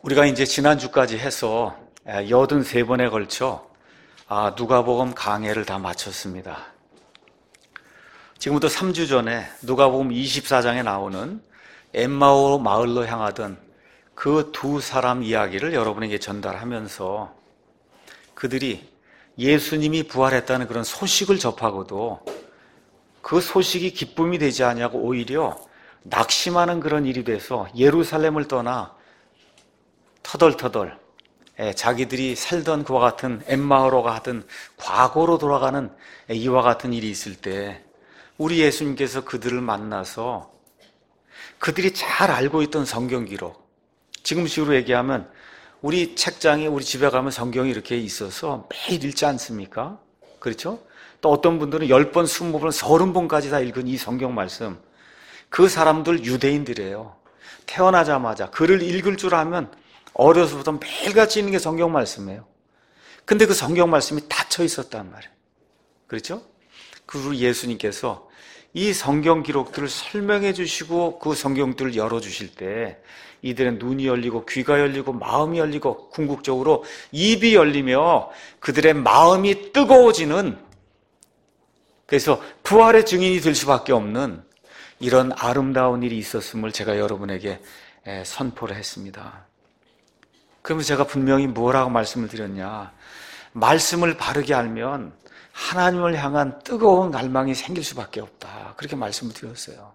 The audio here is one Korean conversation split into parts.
우리가 이제 지난주까지 해서 83번에 걸쳐 누가복음 강해를 다 마쳤습니다. 지금부터 3주 전에 누가복음 24장에 나오는 엠마오 마을로 향하던 그 두 사람 이야기를 여러분에게 전달하면서 그들이 예수님이 부활했다는 그런 소식을 접하고도 그 소식이 기쁨이 되지 않냐고 오히려 낙심하는 그런 일이 돼서 예루살렘을 떠나 터덜터덜 자기들이 살던 그와 같은 엠마오로가 하던 과거로 돌아가는 이와 같은 일이 있을 때 우리 예수님께서 그들을 만나서 그들이 잘 알고 있던 성경 기록, 지금식으로 얘기하면 우리 책장에 우리 집에 가면 성경이 이렇게 있어서 매일 읽지 않습니까? 그렇죠? 또 어떤 분들은 10번, 20번, 30번까지 다 읽은 이 성경 말씀, 그 사람들 유대인들이에요. 태어나자마자 글을 읽을 줄 알면 어려서부터 매일같이 읽는 게 성경 말씀이에요. 근데 그 성경 말씀이 닫혀 있었단 말이에요. 그렇죠? 그리고 예수님께서 이 성경 기록들을 설명해 주시고 그 성경들을 열어주실 때 이들의 눈이 열리고 귀가 열리고 마음이 열리고 궁극적으로 입이 열리며 그들의 마음이 뜨거워지는, 그래서 부활의 증인이 될 수밖에 없는 이런 아름다운 일이 있었음을 제가 여러분에게 선포를 했습니다. 그러면 제가 분명히 뭐라고 말씀을 드렸냐, 말씀을 바르게 알면 하나님을 향한 뜨거운 갈망이 생길 수밖에 없다, 그렇게 말씀을 드렸어요.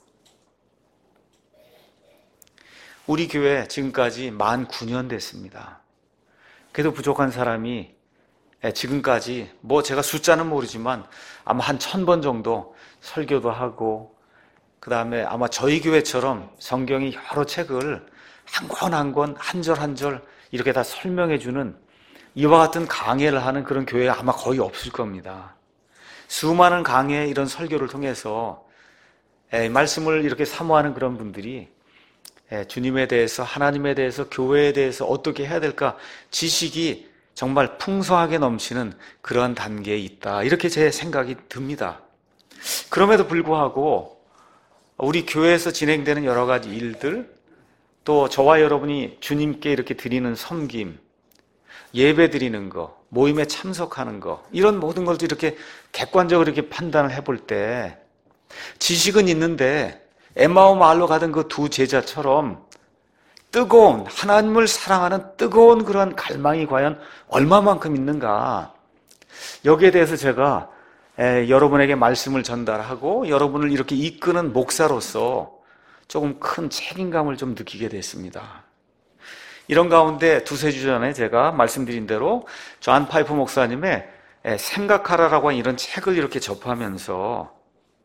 우리 교회 지금까지 만 9년 됐습니다. 그래도 부족한 사람이 지금까지 제가 숫자는 모르지만 아마 한 1000번 정도 설교도 하고, 그 다음에 아마 저희 교회처럼 성경이 여러 책을 한 권 한 권, 한 절 한 절 이렇게 다 설명해 주는 이와 같은 강해를 하는 그런 교회 아마 거의 없을 겁니다. 수많은 강해 이런 설교를 통해서 말씀을 이렇게 사모하는 그런 분들이 주님에 대해서, 하나님에 대해서, 교회에 대해서 어떻게 해야 될까 지식이 정말 풍성하게 넘치는 그런 단계에 있다, 이렇게 제 생각이 듭니다. 그럼에도 불구하고 우리 교회에서 진행되는 여러 가지 일들, 또 저와 여러분이 주님께 이렇게 드리는 섬김, 예배 드리는 거, 모임에 참석하는 거, 이런 모든 것도 이렇게 객관적으로 이렇게 판단을 해볼 때 지식은 있는데 엠마오 마을로 가던 그 두 제자처럼 뜨거운, 하나님을 사랑하는 뜨거운 그런 갈망이 과연 얼마만큼 있는가, 여기에 대해서 제가 여러분에게 말씀을 전달하고 여러분을 이렇게 이끄는 목사로서 조금 큰 책임감을 좀 느끼게 됐습니다. 이런 가운데 두세 주 전에 제가 말씀드린 대로 존 파이퍼 목사님의 생각하라라고 하는 이런 책을 이렇게 접하면서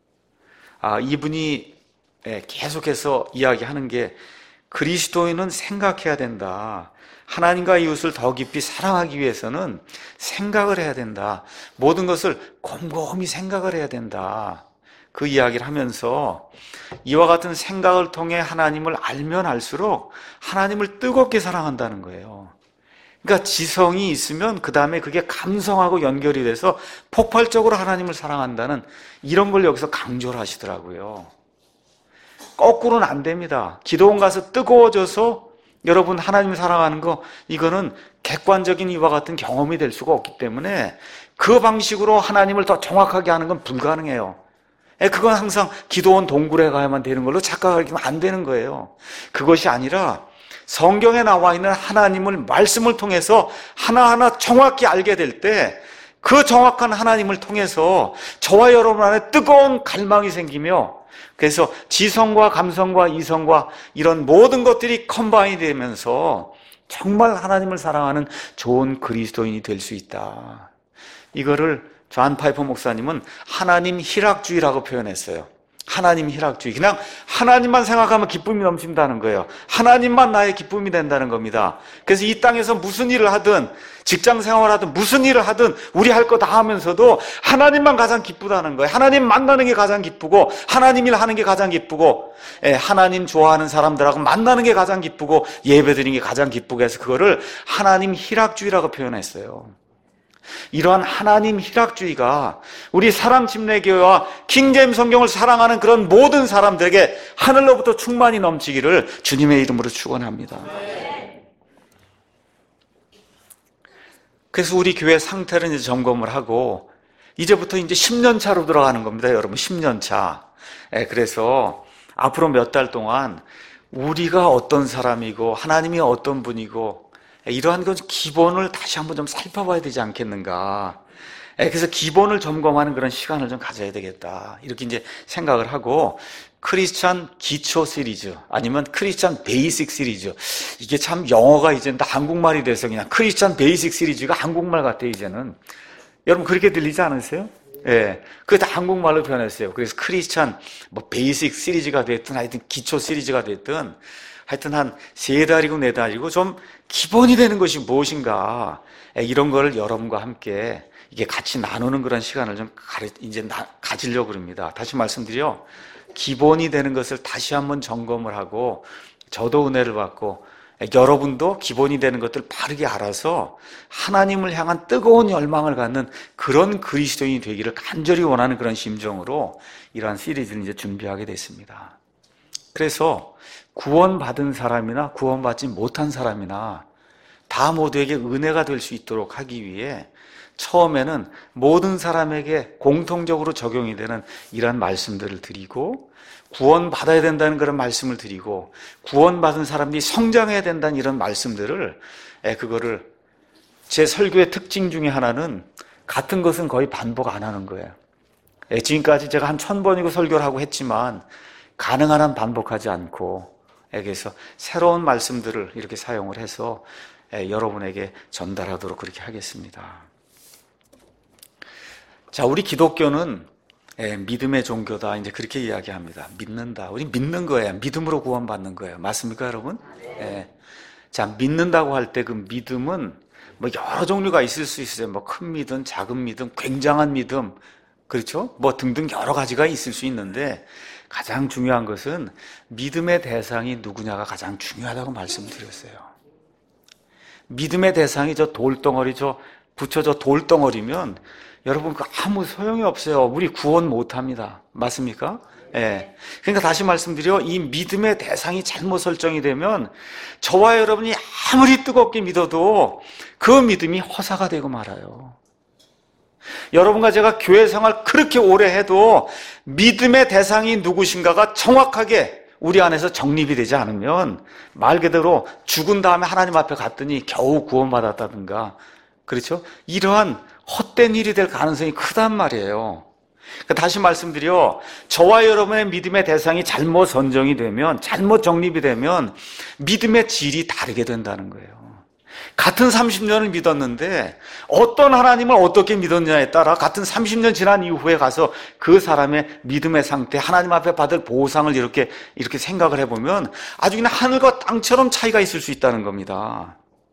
이분이 계속해서 이야기하는 게, 그리스도인은 생각해야 된다. 하나님과 이웃을 더 깊이 사랑하기 위해서는 생각을 해야 된다. 모든 것을 곰곰이 생각을 해야 된다. 그 이야기를 하면서 이와 같은 생각을 통해 하나님을 알면 알수록 하나님을 뜨겁게 사랑한다는 거예요. 그러니까 지성이 있으면 그 다음에 그게 감성하고 연결이 돼서 폭발적으로 하나님을 사랑한다는, 이런 걸 여기서 강조를 하시더라고요. 거꾸로는 안 됩니다. 기도원 가서 뜨거워져서 여러분 하나님을 사랑하는 거, 이거는 객관적인 이와 같은 경험이 될 수가 없기 때문에 그 방식으로 하나님을 더 정확하게 하는 건 불가능해요. 그건 항상 기도원 동굴에 가야만 되는 걸로 착각하면 안 되는 거예요. 그것이 아니라 성경에 나와 있는 하나님을 말씀을 통해서 하나하나 정확히 알게 될 때 그 정확한 하나님을 통해서 저와 여러분 안에 뜨거운 갈망이 생기며, 그래서 지성과 감성과 이성과 이런 모든 것들이 컴바인이 되면서 정말 하나님을 사랑하는 좋은 그리스도인이 될 수 있다. 이거를 존 파이퍼 목사님은 하나님 희락주의라고 표현했어요. 하나님 희락주의. 그냥 하나님만 생각하면 기쁨이 넘친다는 거예요. 하나님만 나의 기쁨이 된다는 겁니다. 그래서 이 땅에서 무슨 일을 하든, 직장 생활하든 무슨 일을 하든 우리 할 거 다 하면서도 하나님만 가장 기쁘다는 거예요. 하나님 만나는 게 가장 기쁘고, 하나님 일 하는 게 가장 기쁘고, 하나님 좋아하는 사람들하고 만나는 게 가장 기쁘고, 예배 드리는 게 가장 기쁘고 해서 그거를 하나님 희락주의라고 표현했어요. 이러한 하나님 희락주의가 우리 사랑침례교회와 킹제임스 성경을 사랑하는 그런 모든 사람들에게 하늘로부터 충만히 넘치기를 주님의 이름으로 축원합니다. 그래서 우리 교회 상태를 이제 점검을 하고 이제부터 이제 10년 차로 들어가는 겁니다, 여러분. 10년 차. 그래서 앞으로 몇 달 동안 우리가 어떤 사람이고 하나님이 어떤 분이고 이러한 것 기본을 다시 한번 좀 살펴봐야 되지 않겠는가. 그래서 기본을 점검하는 그런 시간을 좀 가져야 되겠다, 이렇게 이제 생각을 하고, 크리스찬 기초 시리즈 아니면 크리스찬 베이직 시리즈, 이게 참 영어가 이제 다 한국말이 돼서 그냥 크리스찬 베이직 시리즈가 한국말 같아요 이제는. 여러분 그렇게 들리지 않으세요? 예, 그게 다 한국말로 변했어요. 그래서 크리스찬 뭐 베이직 시리즈가 됐든 하여튼 기초 시리즈가 됐든 하여튼 한 3달이고 4달이고 좀 기본이 되는 것이 무엇인가, 이런 거를 여러분과 함께 이게 같이 나누는 그런 시간을 좀 가지려고 그럽니다. 다시 말씀드려, 기본이 되는 것을 다시 한번 점검을 하고, 저도 은혜를 받고 여러분도 기본이 되는 것들 바르게 알아서 하나님을 향한 뜨거운 열망을 갖는 그런 그리스도인이 되기를 간절히 원하는 그런 심정으로 이러한 시리즈를 이제 준비하게 됐습니다. 그래서 구원받은 사람이나 구원받지 못한 사람이나 다 모두에게 은혜가 될 수 있도록 하기 위해 처음에는 모든 사람에게 공통적으로 적용이 되는 이러한 말씀들을 드리고, 구원받아야 된다는 그런 말씀을 드리고, 구원받은 사람들이 성장해야 된다는 이런 말씀들을, 그거를 제 설교의 특징 중에 하나는 같은 것은 거의 반복 안 하는 거예요. 지금까지 제가 한 1000번이고 설교를 하고 했지만 가능한 한 반복하지 않고, 그래서 새로운 말씀들을 이렇게 사용을 해서 여러분에게 전달하도록 그렇게 하겠습니다. 자, 우리 기독교는 믿음의 종교다, 이제 그렇게 이야기합니다. 믿는다. 우리 믿는 거예요. 믿음으로 구원받는 거예요. 맞습니까, 여러분? 자, 믿는다고 할 때 그 믿음은 뭐 여러 종류가 있을 수 있어요. 뭐 큰 믿음, 작은 믿음, 굉장한 믿음, 그렇죠? 뭐 등등 여러 가지가 있을 수 있는데, 가장 중요한 것은 믿음의 대상이 누구냐가 가장 중요하다고 말씀드렸어요. 믿음의 대상이 저 돌덩어리, 저 부처 저 돌덩어리면 여러분 그 아무 소용이 없어요. 우리 구원 못합니다. 맞습니까? 그러니까 다시 말씀드려, 이 믿음의 대상이 잘못 설정이 되면 저와 여러분이 아무리 뜨겁게 믿어도 그 믿음이 허사가 되고 말아요. 여러분과 제가 교회 생활 그렇게 오래 해도 믿음의 대상이 누구신가가 정확하게 우리 안에서 정립이 되지 않으면 말 그대로 죽은 다음에 하나님 앞에 갔더니 겨우 구원받았다든가, 그렇죠? 이러한 헛된 일이 될 가능성이 크단 말이에요. 그러니까 다시 말씀드려, 저와 여러분의 믿음의 대상이 잘못 선정이 되면, 잘못 정립이 되면 믿음의 질이 다르게 된다는 거예요. 같은 30년을 믿었는데 어떤 하나님을 어떻게 믿었냐에 따라 같은 30년 지난 이후에 가서 그 사람의 믿음의 상태, 하나님 앞에 받을 보상을 이렇게 생각을 해보면 아주 그냥 하늘과 땅처럼 차이가 있을 수 있다는 겁니다.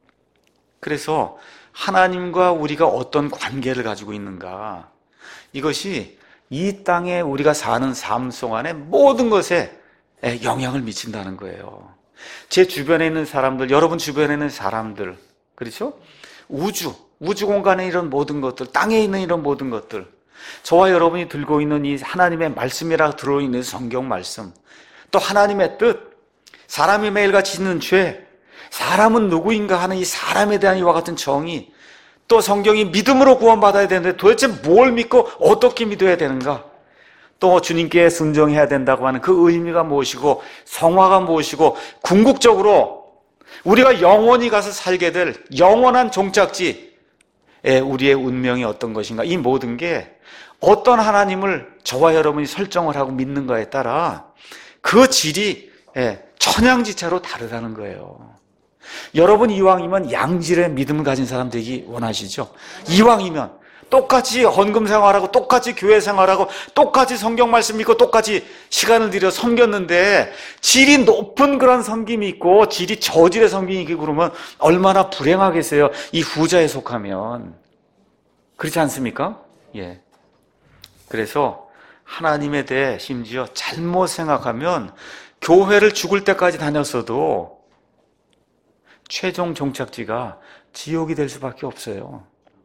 그래서 하나님과 우리가 어떤 관계를 가지고 있는가, 이것이 이 땅에 우리가 사는 삶 동안의 모든 것에 영향을 미친다는 거예요. 제 주변에 있는 사람들, 여러분 주변에 있는 사람들, 그렇죠? 우주 공간에 이런 모든 것들, 땅에 있는 이런 모든 것들, 저와 여러분이 들고 있는 이 하나님의 말씀이라 들어있는 성경 말씀, 또 하나님의 뜻, 사람이 매일같이 짓는 죄, 사람은 누구인가 하는 이 사람에 대한 이와 같은 정의, 또 성경이 믿음으로 구원받아야 되는데 도대체 뭘 믿고 어떻게 믿어야 되는가, 또 주님께 순종해야 된다고 하는 그 의미가 무엇이고 성화가 무엇이고, 궁극적으로 우리가 영원히 가서 살게 될 영원한 종착지, 우리의 운명이 어떤 것인가, 이 모든 게 어떤 하나님을 저와 여러분이 설정을 하고 믿는가에 따라 그 질이 천양지차로 다르다는 거예요. 여러분 이왕이면 양질의 믿음을 가진 사람 되기 원하시죠? 이왕이면 똑같이 헌금 생활하고 똑같이 교회 생활하고 똑같이 성경 말씀 믿고 똑같이 시간을 들여 섬겼는데 질이 높은 그런 섬김이 있고 질이 저질의 섬김이 있고 그러면 얼마나 불행하겠어요, 이 후자에 속하면. 그렇지 않습니까? 예. 그래서 하나님에 대해 심지어 잘못 생각하면 교회를 죽을 때까지 다녔어도 최종 종착지가 지옥이 될 수밖에 없어요.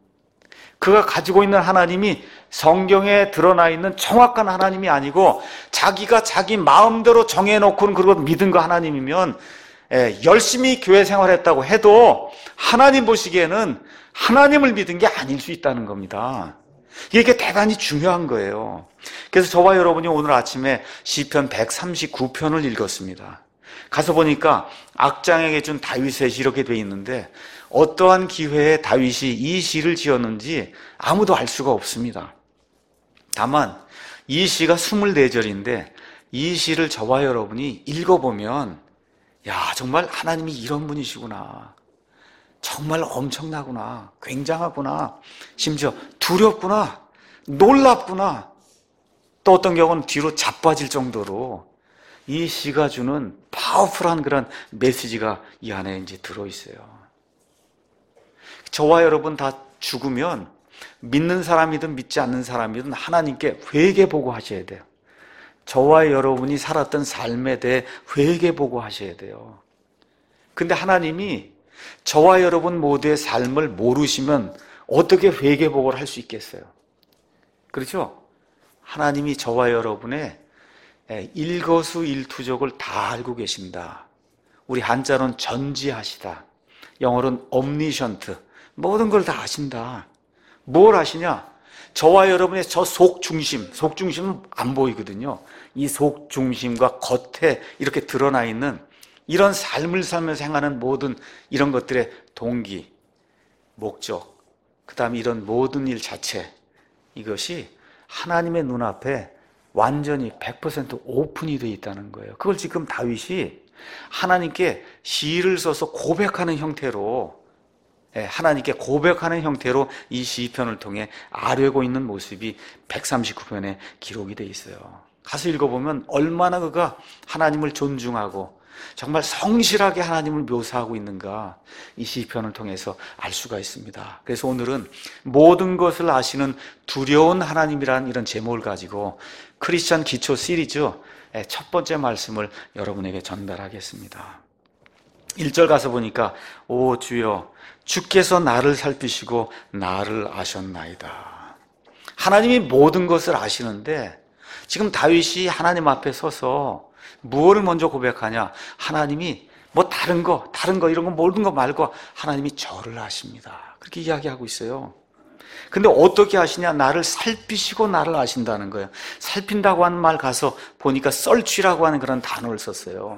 그가 가지고 있는 하나님이 성경에 드러나 있는 정확한 하나님이 아니고 자기가 자기 마음대로 정해놓고는 그리고 믿은 그 하나님이면 열심히 교회 생활했다고 해도 하나님 보시기에는 하나님을 믿은 게 아닐 수 있다는 겁니다. 이게 대단히 중요한 거예요. 그래서 저와 여러분이 오늘 아침에 시편 139편을 읽었습니다. 가서 보니까 악장에게 준 다윗의 시 이렇게 돼 있는데 어떠한 기회에 다윗이 이 시를 지었는지 아무도 알 수가 없습니다. 다만 이 시가 24절인데 이 시를 저와 여러분이 읽어보면 야, 정말 하나님이 이런 분이시구나. 정말 엄청나구나. 굉장하구나. 심지어 두렵구나. 놀랍구나. 또 어떤 경우는 뒤로 자빠질 정도로 이 시가 주는 파워풀한 그런 메시지가 이 안에 이제 들어있어요. 저와 여러분 다 죽으면 믿는 사람이든 믿지 않는 사람이든 하나님께 회개보고 하셔야 돼요. 저와 여러분이 살았던 삶에 대해 회개보고 하셔야 돼요. 근데 하나님이 저와 여러분 모두의 삶을 모르시면 어떻게 회개보고를 할 수 있겠어요? 그렇죠? 하나님이 저와 여러분의 일거수일투족을 다 알고 계신다. 우리 한자로는 전지하시다. 영어로는 omniscient. 모든 걸 다 아신다. 뭘 아시냐? 저와 여러분의 저 속중심은 안 보이거든요. 이 속중심과 겉에 이렇게 드러나 있는 이런 삶을 살면서 행하는 모든 이런 것들의 동기, 목적, 그 다음에 이런 모든 일 자체, 이것이 하나님의 눈앞에 완전히 100% 오픈이 되어 있다는 거예요. 그걸 지금 다윗이 하나님께 시를 써서 고백하는 형태로, 하나님께 고백하는 형태로 이 시편을 통해 아뢰고 있는 모습이 139편에 기록이 되어 있어요. 가서 읽어보면 얼마나 그가 하나님을 존중하고 정말 성실하게 하나님을 묘사하고 있는가 이 시편을 통해서 알 수가 있습니다. 그래서 오늘은 모든 것을 아시는 두려운 하나님이라는 이런 제목을 가지고 크리스천 기초 시리즈 첫 번째 말씀을 여러분에게 전달하겠습니다. 1절 가서 보니까 오 주여 주께서 나를 살피시고 나를 아셨나이다. 하나님이 모든 것을 아시는데 지금 다윗이 하나님 앞에 서서 무엇을 먼저 고백하냐? 하나님이 뭐 다른 거 이런 거 모든 거 말고 하나님이 저를 아십니다. 그렇게 이야기하고 있어요. 근데 어떻게 아시냐? 나를 살피시고 나를 아신다는 거예요. 살핀다고 하는 말 가서 보니까 썰취라고 하는 그런 단어를 썼어요.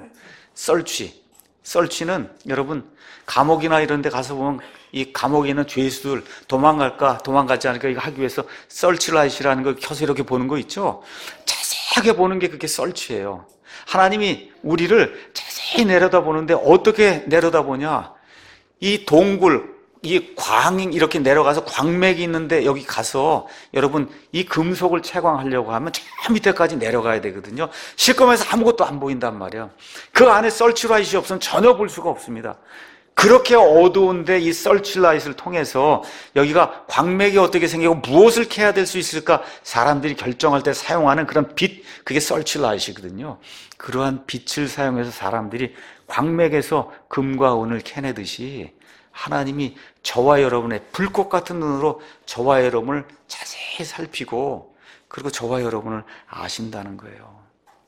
썰취는 여러분 감옥이나 이런 데 가서 보면 이 감옥에 있는 죄수들 도망가지 않을까 이거 하기 위해서 썰치라이트라는 걸 켜서 이렇게 보는 거 있죠? 자세하게 보는 게 그게 썰취예요. 하나님이 우리를 자세히 내려다보는데 어떻게 내려다보냐? 이 동굴, 이 광이 이렇게 내려가서 광맥이 있는데 여기 가서 여러분 이 금속을 채광하려고 하면 저 밑에까지 내려가야 되거든요. 시커매서 아무것도 안 보인단 말이야. 그 안에 썰치라이트가 없으면 전혀 볼 수가 없습니다. 그렇게 어두운데 이 썰치라이트를 통해서 여기가 광맥이 어떻게 생기고 무엇을 캐야 될 수 있을까 사람들이 결정할 때 사용하는 그런 빛, 그게 썰치라이트거든요. 그러한 빛을 사용해서 사람들이 광맥에서 금과 은을 캐내듯이 하나님이 저와 여러분의 불꽃 같은 눈으로 저와 여러분을 자세히 살피고 그리고 저와 여러분을 아신다는 거예요.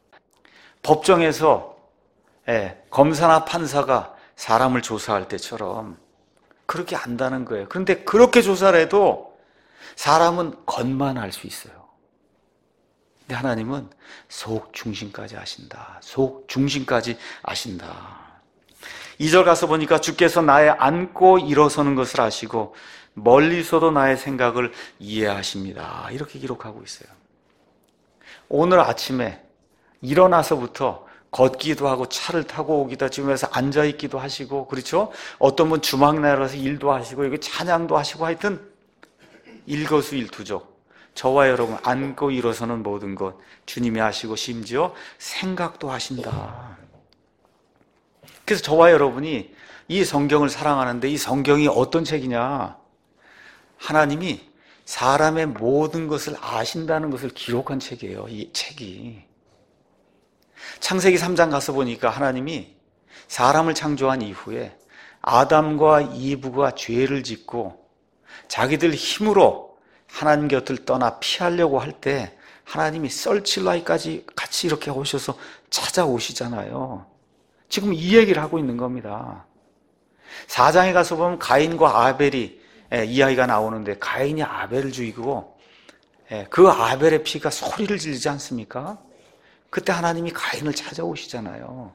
법정에서 검사나 판사가 사람을 조사할 때처럼 그렇게 안다는 거예요. 그런데 그렇게 조사를 해도 사람은 겉만 알 수 있어요. 근데 하나님은 속 중심까지 아신다. 속 중심까지 아신다. 2절 가서 보니까 주께서 나의 앉고 일어서는 것을 아시고 멀리서도 나의 생각을 이해하십니다. 이렇게 기록하고 있어요. 오늘 아침에 일어나서부터 걷기도 하고 차를 타고 오기도 집에서 앉아있기도 하시고 그렇죠? 어떤 분 주막 내려가서 일도 하시고 여기 찬양도 하시고 하여튼 일거수일투족 저와 여러분 앉고 일어서는 모든 것 주님이 하시고 심지어 생각도 하신다. 그래서 저와 여러분이 이 성경을 사랑하는데 이 성경이 어떤 책이냐? 하나님이 사람의 모든 것을 아신다는 것을 기록한 책이에요. 이 책이. 창세기 3장 가서 보니까 하나님이 사람을 창조한 이후에 아담과 이브가 죄를 짓고 자기들 힘으로 하나님 곁을 떠나 피하려고 할 때 하나님이 썰칠라이까지 같이 이렇게 오셔서 찾아오시잖아요. 지금 이 얘기를 하고 있는 겁니다. 4장에 가서 보면 가인과 아벨이 이야기가 나오는데 가인이 아벨을 죽이고 그 아벨의 피가 소리를 지르지 않습니까? 그때 하나님이 가인을 찾아오시잖아요.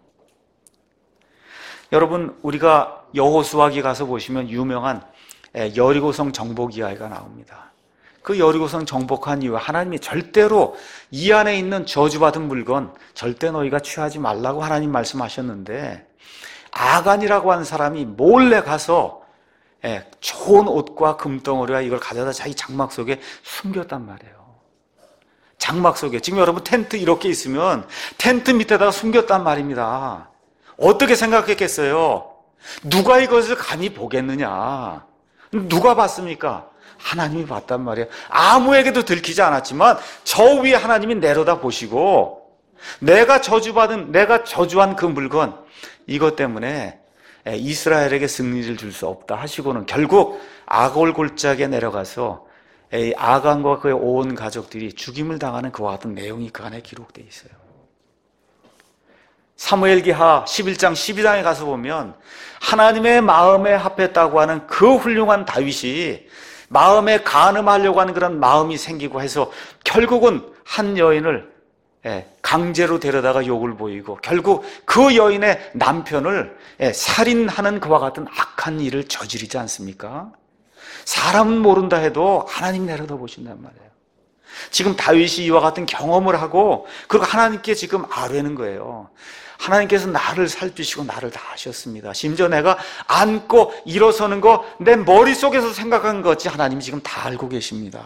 여러분, 우리가 여호수아기 가서 보시면 유명한 여리고성 정복 이야기가 나옵니다. 그 여리고성 정복한 이후에 하나님이 절대로 이 안에 있는 저주받은 물건 절대 너희가 취하지 말라고 하나님 말씀하셨는데, 아간이라고 하는 사람이 몰래 가서 좋은 옷과 금덩어리와 이걸 가져다 자기 장막 속에 숨겼단 말이에요. 장막 속에. 지금 여러분 텐트 이렇게 있으면 텐트 밑에다가 숨겼단 말입니다. 어떻게 생각했겠어요? 누가 이것을 감히 보겠느냐? 누가 봤습니까? 하나님이 봤단 말이에요. 아무에게도 들키지 않았지만 저 위에 하나님이 내려다 보시고, 내가 저주한 그 물건, 이것 때문에 이스라엘에게 승리를 줄 수 없다 하시고는 결국 아골 골짜기에 내려가서 아간과 그의 온 가족들이 죽임을 당하는 그와 같은 내용이 그 안에 기록되어 있어요. 사무엘기하 11장 12장에 가서 보면 하나님의 마음에 합했다고 하는 그 훌륭한 다윗이 마음에 간음하려고 하는 그런 마음이 생기고 해서 결국은 한 여인을 강제로 데려다가 욕을 보이고 결국 그 여인의 남편을 살인하는 그와 같은 악한 일을 저지르지 않습니까? 사람은 모른다 해도 하나님 내려다 보신단 말이에요. 지금 다윗이 이와 같은 경험을 하고 그리고 하나님께 지금 아뢰는 거예요. 하나님께서 나를 살피시고 나를 다 아셨습니다. 심지어 내가 앉고 일어서는 거 내 머릿속에서 생각한 거지 하나님이 지금 다 알고 계십니다.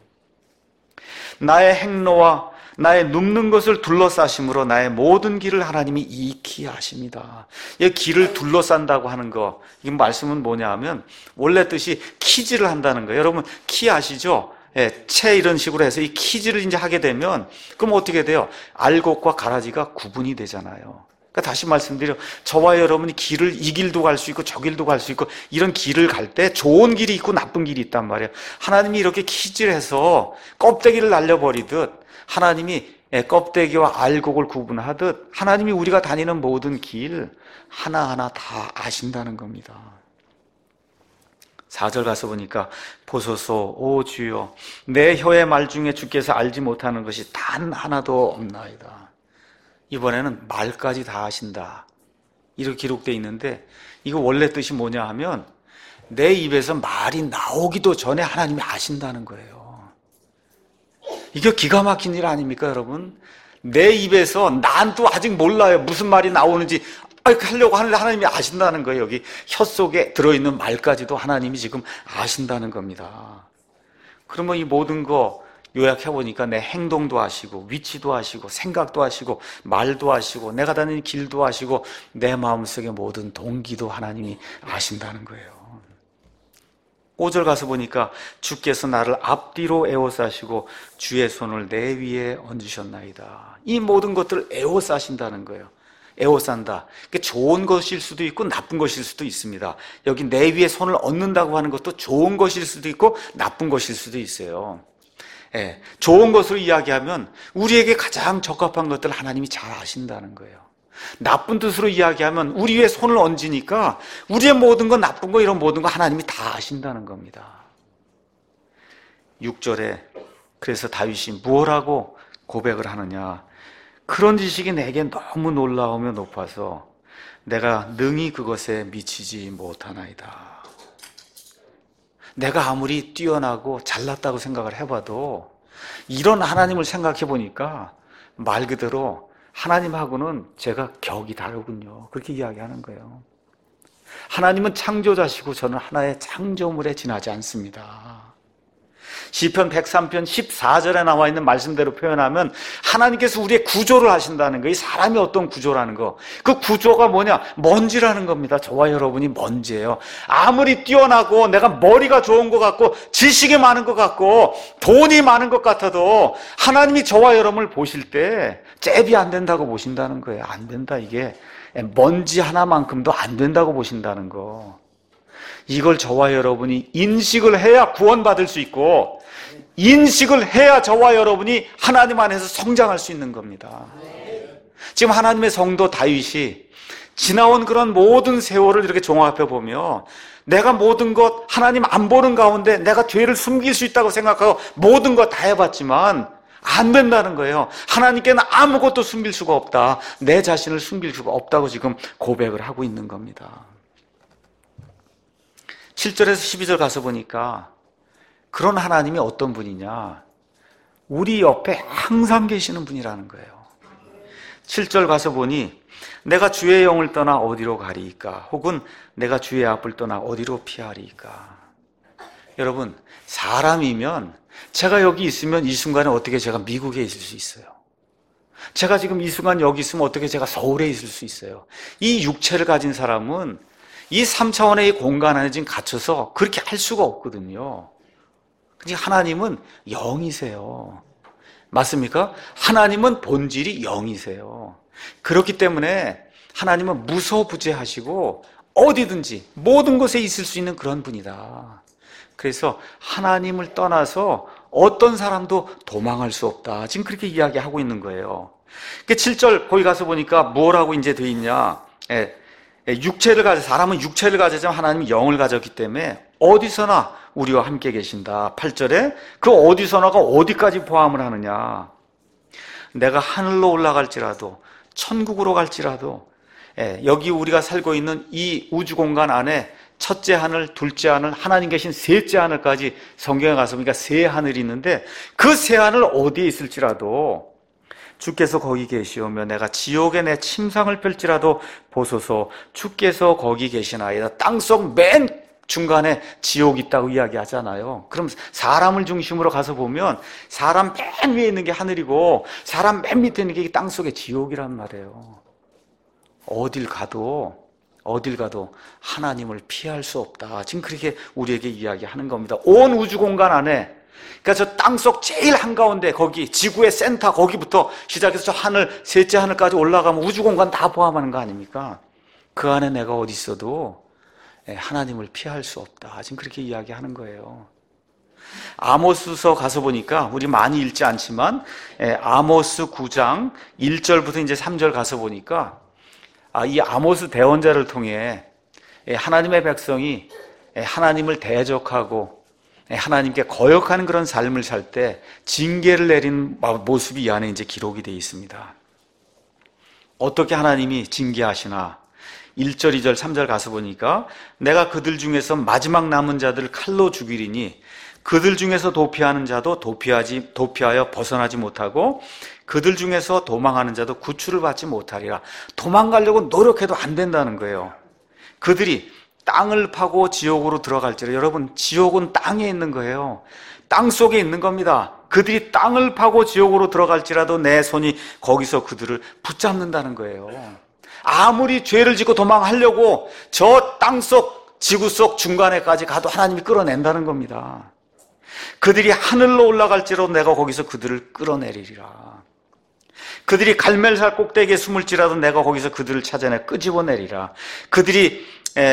나의 행로와 나의 눕는 것을 둘러싸심으로 나의 모든 길을 하나님이 익히 아십니다. 이 길을 둘러싼다고 하는 거, 이 말씀은 뭐냐 하면 원래 뜻이 키질을 한다는 거예요. 여러분 키 아시죠? 채 이런 식으로 해서 이 키질을 이제 하게 되면 그럼 어떻게 돼요? 알곡과 가라지가 구분이 되잖아요. 그러니까 다시 말씀드려, 저와 여러분이 길을 이 길도 갈 수 있고 저 길도 갈 수 있고 이런 길을 갈 때 좋은 길이 있고 나쁜 길이 있단 말이에요. 하나님이 이렇게 키질해서 껍데기를 날려버리듯 하나님이 껍데기와 알곡을 구분하듯 하나님이 우리가 다니는 모든 길 하나하나 다 아신다는 겁니다. 4절 가서 보니까 보소서 오 주여 내 혀의 말 중에 주께서 알지 못하는 것이 단 하나도 없나이다. 이번에는 말까지 다 아신다 이렇게 기록되어 있는데, 이거 원래 뜻이 뭐냐 하면 내 입에서 말이 나오기도 전에 하나님이 아신다는 거예요. 이게 기가 막힌 일 아닙니까 여러분? 내 입에서 난 또 아직 몰라요. 무슨 말이 나오는지 하려고 하는데 하나님이 아신다는 거예요. 여기 혀 속에 들어있는 말까지도 하나님이 지금 아신다는 겁니다. 그러면 이 모든 거 요약해보니까 내 행동도 아시고 위치도 아시고 생각도 아시고 말도 아시고 내가 다니는 길도 아시고 내 마음속의 모든 동기도 하나님이 아신다는 거예요. 5절 가서 보니까 주께서 나를 앞뒤로 에워싸시고 주의 손을 내 위에 얹으셨나이다. 이 모든 것들을 에워싸신다는 거예요. 에워싼다. 좋은 것일 수도 있고 나쁜 것일 수도 있습니다. 여기 내 위에 손을 얹는다고 하는 것도 좋은 것일 수도 있고 나쁜 것일 수도 있어요. 좋은 것으로 이야기하면 우리에게 가장 적합한 것들을 하나님이 잘 아신다는 거예요. 나쁜 뜻으로 이야기하면 우리 위에 손을 얹으니까 우리의 모든 거, 나쁜 거, 이런 모든 거 하나님이 다 아신다는 겁니다. 6절에 그래서 다윗이 무엇라고 고백을 하느냐? 그런 지식이 내게 너무 놀라우며 높아서 내가 능히 그것에 미치지 못하나이다. 내가 아무리 뛰어나고 잘났다고 생각을 해봐도 이런 하나님을 생각해 보니까 말 그대로 하나님하고는 제가 격이 다르군요. 그렇게 이야기하는 거예요. 하나님은 창조자시고 저는 하나의 창조물에 지나지 않습니다. 시편 103편 14절에 나와 있는 말씀대로 표현하면 하나님께서 우리의 구조를 하신다는 거예요. 이 사람이 어떤 구조라는 거. 그 구조가 뭐냐? 먼지라는 겁니다. 저와 여러분이 먼지예요. 아무리 뛰어나고 내가 머리가 좋은 것 같고 지식이 많은 것 같고 돈이 많은 것 같아도 하나님이 저와 여러분을 보실 때 잽이 안 된다고 보신다는 거예요. 안 된다. 이게 먼지 하나만큼도 안 된다고 보신다는 거. 이걸 저와 여러분이 인식을 해야 구원받을 수 있고 인식을 해야 저와 여러분이 하나님 안에서 성장할 수 있는 겁니다. 지금 하나님의 성도 다윗이 지나온 그런 모든 세월을 이렇게 종합해 보면 내가 모든 것 하나님 안 보는 가운데 내가 죄를 숨길 수 있다고 생각하고 모든 것 다 해봤지만 안 된다는 거예요. 하나님께는 아무것도 숨길 수가 없다. 내 자신을 숨길 수가 없다고 지금 고백을 하고 있는 겁니다. 7절에서 12절 가서 보니까 그런 하나님이 어떤 분이냐? 우리 옆에 항상 계시는 분이라는 거예요. 7절 가서 보니 내가 주의 영을 떠나 어디로 가리이까? 혹은 내가 주의 앞을 떠나 어디로 피하리이까? 여러분, 사람이면 제가 여기 있으면 이 순간에 어떻게 제가 미국에 있을 수 있어요? 제가 지금 이 순간 여기 있으면 어떻게 제가 서울에 있을 수 있어요? 이 육체를 가진 사람은 이 3차원의 공간 안에 지금 갇혀서 그렇게 할 수가 없거든요. 근데 하나님은 영이세요. 맞습니까? 하나님은 본질이 영이세요. 그렇기 때문에 하나님은 무소부재하시고 어디든지 모든 곳에 있을 수 있는 그런 분이다. 그래서 하나님을 떠나서 어떤 사람도 도망할 수 없다. 지금 그렇게 이야기하고 있는 거예요. 7절 거기 가서 보니까 뭐라고 이제 돼 있냐? 사람은 육체를 가졌지만 하나님은 영을 가졌기 때문에 어디서나 우리와 함께 계신다. 8절에 그 어디서나가 어디까지 포함을 하느냐? 내가 하늘로 올라갈지라도 천국으로 갈지라도 여기 우리가 살고 있는 이 우주 공간 안에 첫째 하늘, 둘째 하늘, 하나님 계신 셋째 하늘까지 성경에 가서 보니까 세 하늘이 있는데 그 세 하늘 어디에 있을지라도 주께서 거기 계시오며 내가 지옥에 내 침상을 펼지라도 보소서 주께서 거기 계시나이다. 땅속 맨 중간에 지옥이 있다고 이야기하잖아요. 그럼 사람을 중심으로 가서 보면 사람 맨 위에 있는 게 하늘이고 사람 맨 밑에 있는 게 땅속의 지옥이란 말이에요. 어딜 가도 하나님을 피할 수 없다. 지금 그렇게 우리에게 이야기하는 겁니다. 온 우주 공간 안에, 그러니까 저 땅속 제일 한가운데 거기 지구의 센터 거기부터 시작해서 저 하늘 셋째 하늘까지 올라가면 우주 공간 다 포함하는 거 아닙니까? 그 안에 내가 어디 있어도 하나님을 피할 수 없다. 지금 그렇게 이야기하는 거예요. 아모스서 가서 보니까 우리 많이 읽지 않지만 아모스 9장 1절부터 이제 3절 가서 보니까 이 아모스 대언자를 통해 하나님의 백성이 하나님을 대적하고 하나님께 거역하는 그런 삶을 살 때 징계를 내린 모습이 이 안에 이제 기록이 되어 있습니다. 어떻게 하나님이 징계하시나? 1절, 2절, 3절 가서 보니까 내가 그들 중에서 마지막 남은 자들을 칼로 죽이리니 그들 중에서 도피하는 자도 도피하여 벗어나지 못하고 그들 중에서 도망하는 자도 구출을 받지 못하리라. 도망가려고 노력해도 안 된다는 거예요. 그들이 땅을 파고 지옥으로 들어갈지라. 여러분, 지옥은 땅에 있는 거예요. 땅 속에 있는 겁니다. 그들이 땅을 파고 지옥으로 들어갈지라도 내 손이 거기서 그들을 붙잡는다는 거예요. 아무리 죄를 짓고 도망하려고 저 땅속 지구 속 중간에까지 가도 하나님이 끌어낸다는 겁니다. 그들이 하늘로 올라갈지라도 내가 거기서 그들을 끌어내리리라. 그들이 갈멜살 꼭대기에 숨을지라도 내가 거기서 그들을 찾아내 끄집어내리라. 그들이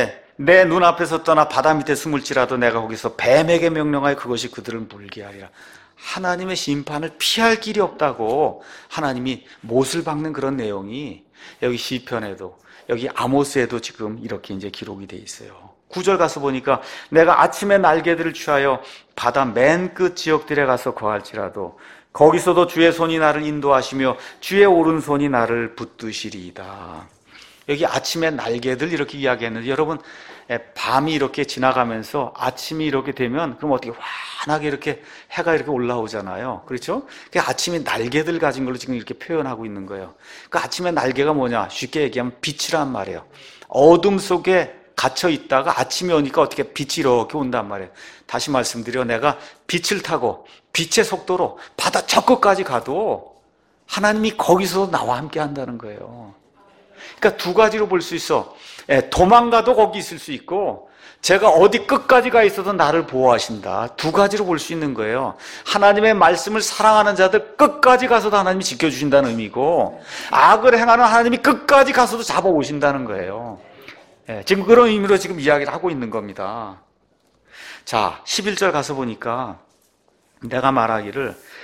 내 눈앞에서 떠나 바다 밑에 숨을지라도 내가 거기서 뱀에게 명령하여 그것이 그들을 물게 하리라. 하나님의 심판을 피할 길이 없다고 하나님이 못을 박는 그런 내용이 여기 시편에도 여기 아모스에도 지금 이렇게 이제 기록이 돼 있어요. 9절 가서 보니까 내가 아침에 날개들을 취하여 바다 맨 끝 지역들에 가서 거할지라도 거기서도 주의 손이 나를 인도하시며 주의 오른손이 나를 붙드시리이다. 여기 아침에 날개들 이렇게 이야기했는데 여러분 밤이 이렇게 지나가면서 아침이 이렇게 되면 그럼 어떻게 환하게 이렇게 해가 이렇게 올라오잖아요. 그렇죠? 그 아침에 날개들 가진 걸로 지금 이렇게 표현하고 있는 거예요. 그 아침에 날개가 뭐냐? 쉽게 얘기하면 빛이란 말이에요. 어둠 속에 갇혀 있다가 아침이 오니까 어떻게 빛이 이렇게 온단 말이에요. 다시 말씀드려 내가 빛을 타고 빛의 속도로 바다 저 끝까지 가도 하나님이 거기서 나와 함께 한다는 거예요. 그러니까 두 가지로 볼 수 있어. 도망가도 거기 있을 수 있고 제가 어디 끝까지 가 있어도 나를 보호하신다. 두 가지로 볼 수 있는 거예요. 하나님의 말씀을 사랑하는 자들 끝까지 가서도 하나님이 지켜주신다는 의미고 악을 행하는 하나님이 끝까지 가서도 잡아오신다는 거예요. 지금 그런 의미로 지금 이야기를 하고 있는 겁니다. 자, 11절 가서 보니까 내가 말하기를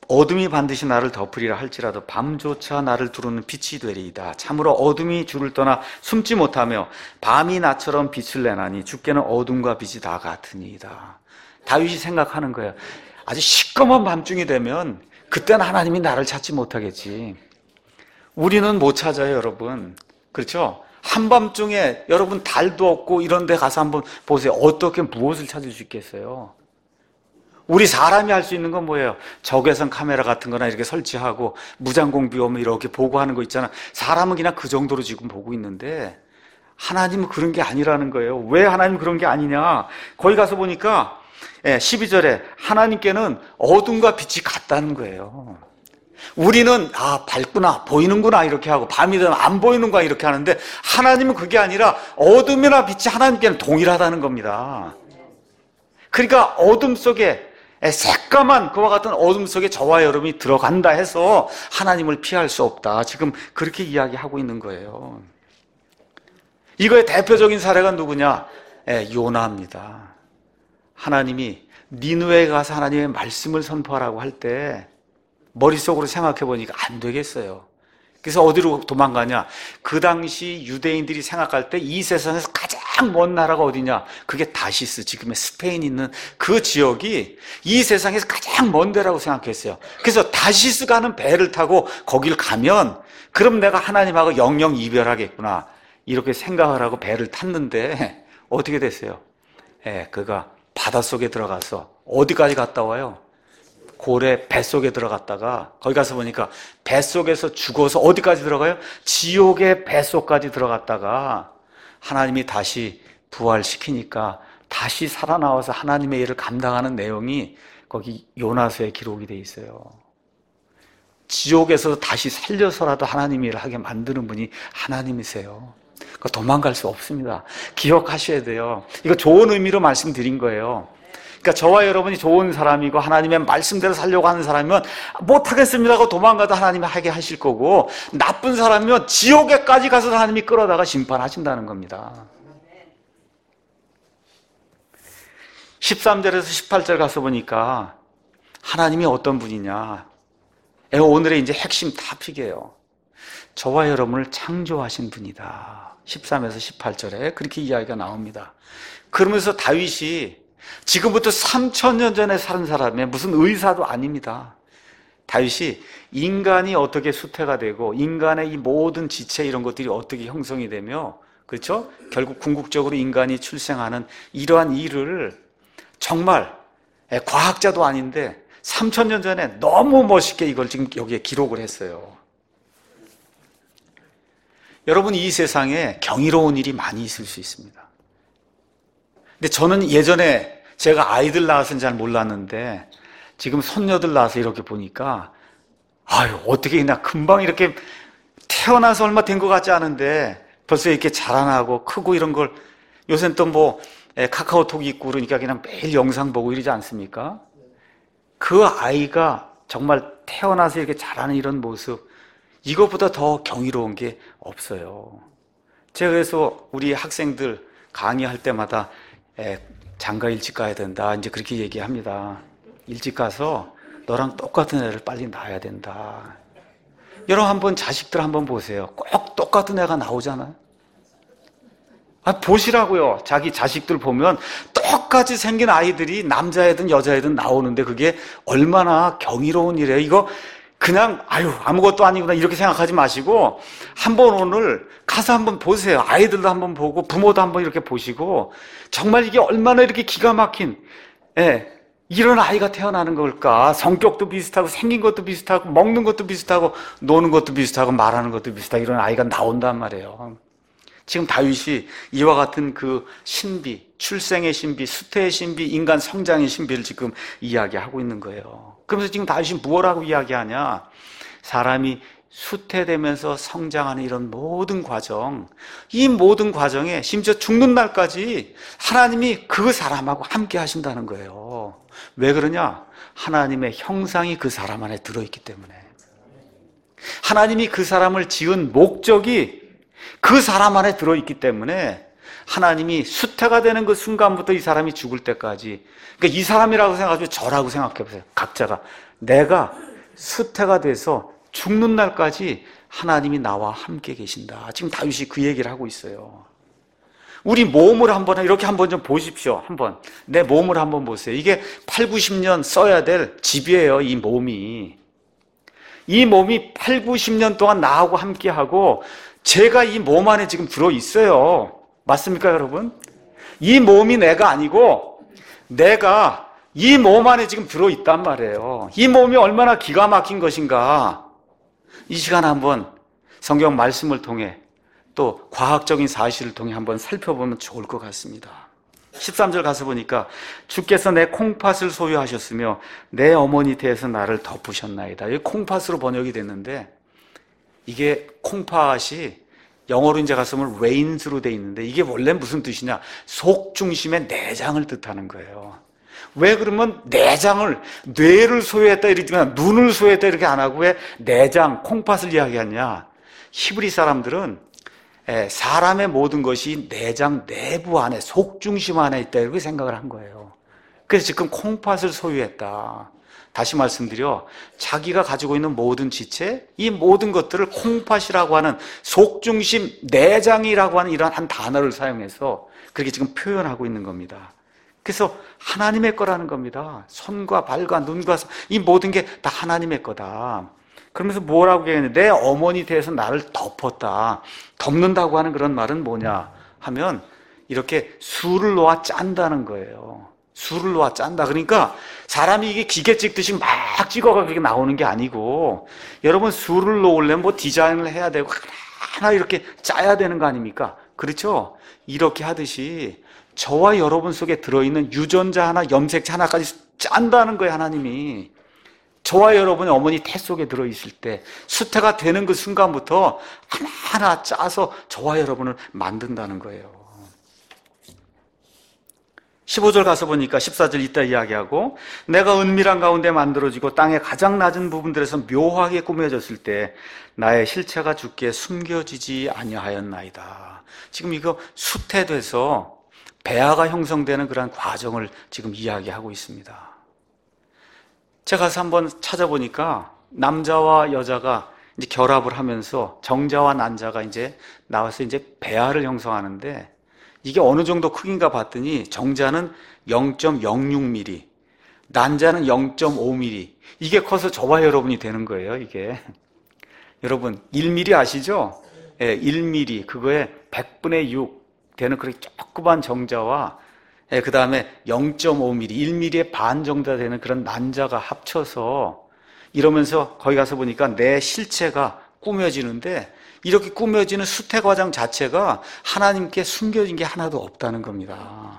어둠이 반드시 나를 덮으리라 할지라도 밤조차 나를 두르는 빛이 되리이다. 참으로 어둠이 주를 떠나 숨지 못하며 밤이 나처럼 빛을 내나니 주께는 어둠과 빛이 다 같으니이다. 다윗이 생각하는 거예요. 아주 시꺼먼 밤중이 되면 그때는 하나님이 나를 찾지 못하겠지. 우리는 못 찾아요, 여러분. 그렇죠? 한밤중에 여러분 달도 없고 이런 데 가서 한번 보세요. 어떻게 무엇을 찾을 수 있겠어요? 우리 사람이 할 수 있는 건 뭐예요? 적외선 카메라 같은 거나 이렇게 설치하고 무장공 비 오면 이렇게 보고하는 거 있잖아. 사람은 그냥 그 정도로 지금 보고 있는데 하나님은 그런 게 아니라는 거예요. 왜 하나님은 그런 게 아니냐? 거기 가서 보니까 12절에 하나님께는 어둠과 빛이 같다는 거예요. 우리는 밝구나, 보이는구나 이렇게 하고 밤이 되면 안 보이는구나 이렇게 하는데 하나님은 그게 아니라 어둠이나 빛이 하나님께는 동일하다는 겁니다. 그러니까 어둠 속에 새까만 그와 같은 어둠 속에 저와 여러분이 들어간다 해서 하나님을 피할 수 없다. 지금 그렇게 이야기하고 있는 거예요. 이거의 대표적인 사례가 누구냐? 요나입니다. 하나님이 니느웨에 가서 하나님의 말씀을 선포하라고 할 때 머릿속으로 생각해 보니까 안 되겠어요. 그래서 어디로 도망가냐? 그 당시 유대인들이 생각할 때 이 세상에서 가장 먼 나라가 어디냐? 그게 다시스, 지금의 스페인 있는 그 지역이 이 세상에서 가장 먼 데라고 생각했어요. 그래서 다시스 가는 배를 타고 거길 가면 그럼 내가 하나님하고 영영 이별하겠구나 이렇게 생각을 하고 배를 탔는데 어떻게 됐어요? 그가 바닷속에 들어가서 어디까지 갔다 와요? 고래 뱃속에 들어갔다가 거기 가서 보니까 뱃속에서 죽어서 어디까지 들어가요? 지옥의 뱃속까지 들어갔다가 하나님이 다시 부활시키니까 다시 살아나와서 하나님의 일을 감당하는 내용이 거기 요나서에 기록이 돼 있어요. 지옥에서 다시 살려서라도 하나님의 일을 하게 만드는 분이 하나님이세요. 도망갈 수 없습니다. 기억하셔야 돼요. 이거 좋은 의미로 말씀드린 거예요. 그러니까 저와 여러분이 좋은 사람이고 하나님의 말씀대로 살려고 하는 사람이면 못하겠습니다 하고 도망가도 하나님이 하게 하실 거고 나쁜 사람이면 지옥에까지 가서 하나님이 끌어다가 심판하신다는 겁니다. 13절에서 18절 가서 보니까 하나님이 어떤 분이냐? 오늘의 이제 핵심 토픽이에요. 저와 여러분을 창조하신 분이다. 13에서 18절에 그렇게 이야기가 나옵니다. 그러면서 다윗이 지금부터 3000년 전에 사는 사람의 무슨 의사도 아닙니다. 다윗이 인간이 어떻게 수태가 되고 인간의 이 모든 지체 이런 것들이 어떻게 형성이 되며 그렇죠? 결국 궁극적으로 인간이 출생하는 이러한 일을 정말 과학자도 아닌데 3000년 전에 너무 멋있게 이걸 지금 여기에 기록을 했어요. 여러분 이 세상에 경이로운 일이 많이 있을 수 있습니다. 근데 저는 예전에 제가 아이들 낳아서는 잘 몰랐는데 지금 손녀들 낳아서 이렇게 보니까 어떻게 그냥 금방 이렇게 태어나서 얼마 된 것 같지 않은데 벌써 이렇게 자라나고 크고 이런 걸 요새는 또 뭐 카카오톡이 있고 그러니까 그냥 매일 영상 보고 이러지 않습니까? 그 아이가 정말 태어나서 이렇게 자라는 이런 모습 이것보다 더 경이로운 게 없어요. 제가 그래서 우리 학생들 강의할 때마다 장가 일찍 가야 된다 이제 그렇게 얘기합니다. 일찍 가서 너랑 똑같은 애를 빨리 낳아야 된다. 여러분 한번 자식들 한번 보세요. 꼭 똑같은 애가 나오잖아요. 보시라고요. 자기 자식들 보면 똑같이 생긴 아이들이 남자애든 여자애든 나오는데 그게 얼마나 경이로운 일이에요. 이거 그냥 아무것도 아니구나 이렇게 생각하지 마시고 한번 오늘 가서 한번 보세요. 아이들도 한번 보고 부모도 한번 이렇게 보시고 정말 이게 얼마나 이렇게 기가 막힌 이런 아이가 태어나는 걸까. 성격도 비슷하고 생긴 것도 비슷하고 먹는 것도 비슷하고 노는 것도 비슷하고 말하는 것도 비슷하고 이런 아이가 나온단 말이에요. 지금 다윗이 이와 같은 그 신비, 출생의 신비, 수태의 신비, 인간 성장의 신비를 지금 이야기하고 있는 거예요. 그러면서 지금 다윗이 무엇라고 이야기하냐? 사람이 수태되면서 성장하는 이런 모든 과정, 이 모든 과정에 심지어 죽는 날까지 하나님이 그 사람하고 함께 하신다는 거예요. 왜 그러냐? 하나님의 형상이 그 사람 안에 들어있기 때문에. 하나님이 그 사람을 지은 목적이 그 사람 안에 들어있기 때문에 하나님이 수태가 되는 그 순간부터 이 사람이 죽을 때까지, 그러니까 이 사람이라고 생각하시면 저라고 생각해 보세요. 각자가 내가 수태가 돼서 죽는 날까지 하나님이 나와 함께 계신다. 지금 다윗이 그 얘기를 하고 있어요. 우리 몸을 이렇게 한번 좀 보십시오. 내 몸을 한번 보세요. 이게 8, 90년 써야 될 집이에요. 이 몸이 8, 90년 동안 나하고 함께하고 제가 이 몸 안에 지금 들어있어요. 맞습니까, 여러분? 이 몸이 내가 아니고 내가 이 몸 안에 지금 들어있단 말이에요. 이 몸이 얼마나 기가 막힌 것인가. 이 시간 한번 성경 말씀을 통해 또 과학적인 사실을 통해 한번 살펴보면 좋을 것 같습니다. 13절 가서 보니까 주께서 내 콩팥을 소유하셨으며 내 어머니 태에서 나를 덮으셨나이다. 이 콩팥으로 번역이 됐는데 이게 콩팥이 영어로 이제 가서 보면 reins로 돼 있는데 이게 원래 무슨 뜻이냐? 속 중심의 내장을 뜻하는 거예요. 왜 그러면 내장을 뇌를 소유했다 이러지만 눈을 소유했다 이렇게 안 하고 왜 내장, 콩팥을 이야기하냐? 히브리 사람들은 사람의 모든 것이 내장 내부 안에 속 중심 안에 있다 이렇게 생각을 한 거예요. 그래서 지금 콩팥을 소유했다. 다시 말씀드려 자기가 가지고 있는 모든 지체 이 모든 것들을 콩팥이라고 하는 속 중심 내장이라고 하는 이러한 한 단어를 사용해서 그렇게 지금 표현하고 있는 겁니다. 그래서 하나님의 거라는 겁니다. 손과 발과 눈과 이 모든 게 다 하나님의 거다. 그러면서 뭐라고 얘기했는데 내 어머니 태에서 나를 덮었다. 덮는다고 하는 그런 말은 뭐냐 하면 이렇게 술을 놓아 짠다는 거예요. 술을 놓아 짠다. 그러니까 사람이 이게 기계 찍듯이 막 찍어가 그렇게 나오는 게 아니고 여러분 술을 놓으려면 뭐 디자인을 해야 되고 하나 이렇게 짜야 되는 거 아닙니까? 그렇죠? 이렇게 하듯이 저와 여러분 속에 들어있는 유전자 하나, 염색체 하나까지 짠다는 거예요, 하나님이. 저와 여러분의 어머니 태 속에 들어있을 때 수태가 되는 그 순간부터 하나하나 짜서 저와 여러분을 만든다는 거예요. 15절 가서 보니까 14절 이따 이야기하고 내가 은밀한 가운데 만들어지고 땅의 가장 낮은 부분들에서 묘하게 꾸며졌을 때 나의 실체가 주께 숨겨지지 아니하였나이다. 지금 이거 수태돼서 배아가 형성되는 그런 과정을 지금 이야기하고 있습니다. 제가 가서 한번 찾아보니까 남자와 여자가 이제 결합을 하면서 정자와 난자가 이제 나와서 이제 배아를 형성하는데 이게 어느 정도 크기인가 봤더니 정자는 0.06mm, 난자는 0.5mm. 이게 커서 저와 여러분이 되는 거예요, 이게. 여러분, 1mm 아시죠? 예, 1mm. 그거에 100분의 6 되는 그렇게 조그만 정자와 그 다음에 0.5mm, 1mm의 반 정도 되는 그런 난자가 합쳐서 이러면서 거기 가서 보니까 내 실체가 꾸며지는데 이렇게 꾸며지는 수태 과정 자체가 하나님께 숨겨진 게 하나도 없다는 겁니다.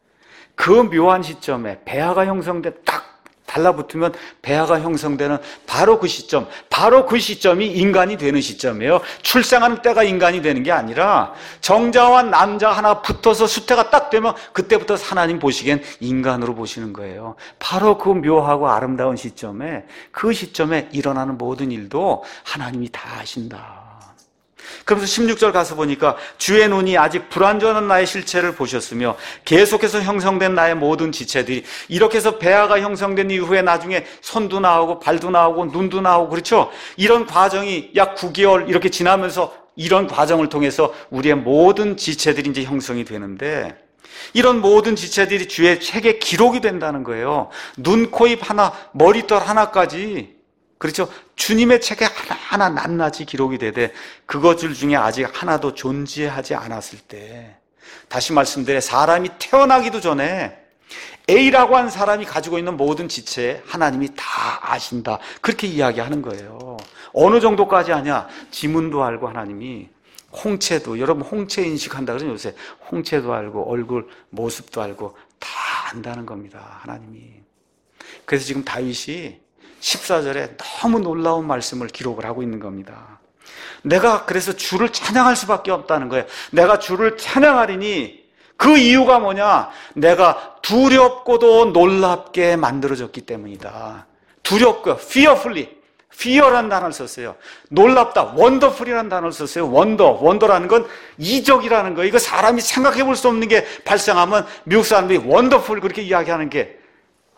그 묘한 시점에 배아가 형성돼 딱 달라붙으면 배아가 형성되는 바로 그 시점, 바로 그 시점이 인간이 되는 시점이에요. 출생하는 때가 인간이 되는 게 아니라 정자와 난자 하나 붙어서 수태가 딱 되면 그때부터 하나님 보시기엔 인간으로 보시는 거예요. 바로 그 묘하고 아름다운 시점에 그 시점에 일어나는 모든 일도 하나님이 다 아신다. 그러면서 16절 가서 보니까 주의 눈이 아직 불완전한 나의 실체를 보셨으며 계속해서 형성된 나의 모든 지체들이 이렇게 해서 배아가 형성된 이후에 나중에 손도 나오고 발도 나오고 눈도 나오고 그렇죠? 이런 과정이 약 9개월 이렇게 지나면서 이런 과정을 통해서 우리의 모든 지체들이 이제 형성이 되는데 이런 모든 지체들이 주의 책에 기록이 된다는 거예요. 눈, 코, 입 하나, 머리털 하나까지 그렇죠? 주님의 책에 하나하나 낱낱이 기록이 되되 그것들 중에 아직 하나도 존재하지 않았을 때 다시 말씀드려 사람이 태어나기도 전에 A라고 한 사람이 가지고 있는 모든 지체 하나님이 다 아신다. 그렇게 이야기하는 거예요. 어느 정도까지 하냐? 지문도 알고 하나님이 홍채도 여러분 홍채 인식한다 그러죠 요새 홍채도 알고 얼굴 모습도 알고 다 안다는 겁니다. 하나님이. 그래서 지금 다윗이 14절에 너무 놀라운 말씀을 기록을 하고 있는 겁니다. 내가 그래서 주를 찬양할 수밖에 없다는 거예요. 내가 주를 찬양하리니 그 이유가 뭐냐? 내가 두렵고도 놀랍게 만들어졌기 때문이다. 두렵고 fearfully, fear라는 단어를 썼어요. 놀랍다, wonderful이라는 단어를 썼어요. wonder라는 건 이적이라는 거예요. 이거 사람이 생각해 볼 수 없는 게 발생하면 미국 사람들이 wonderful 그렇게 이야기하는 게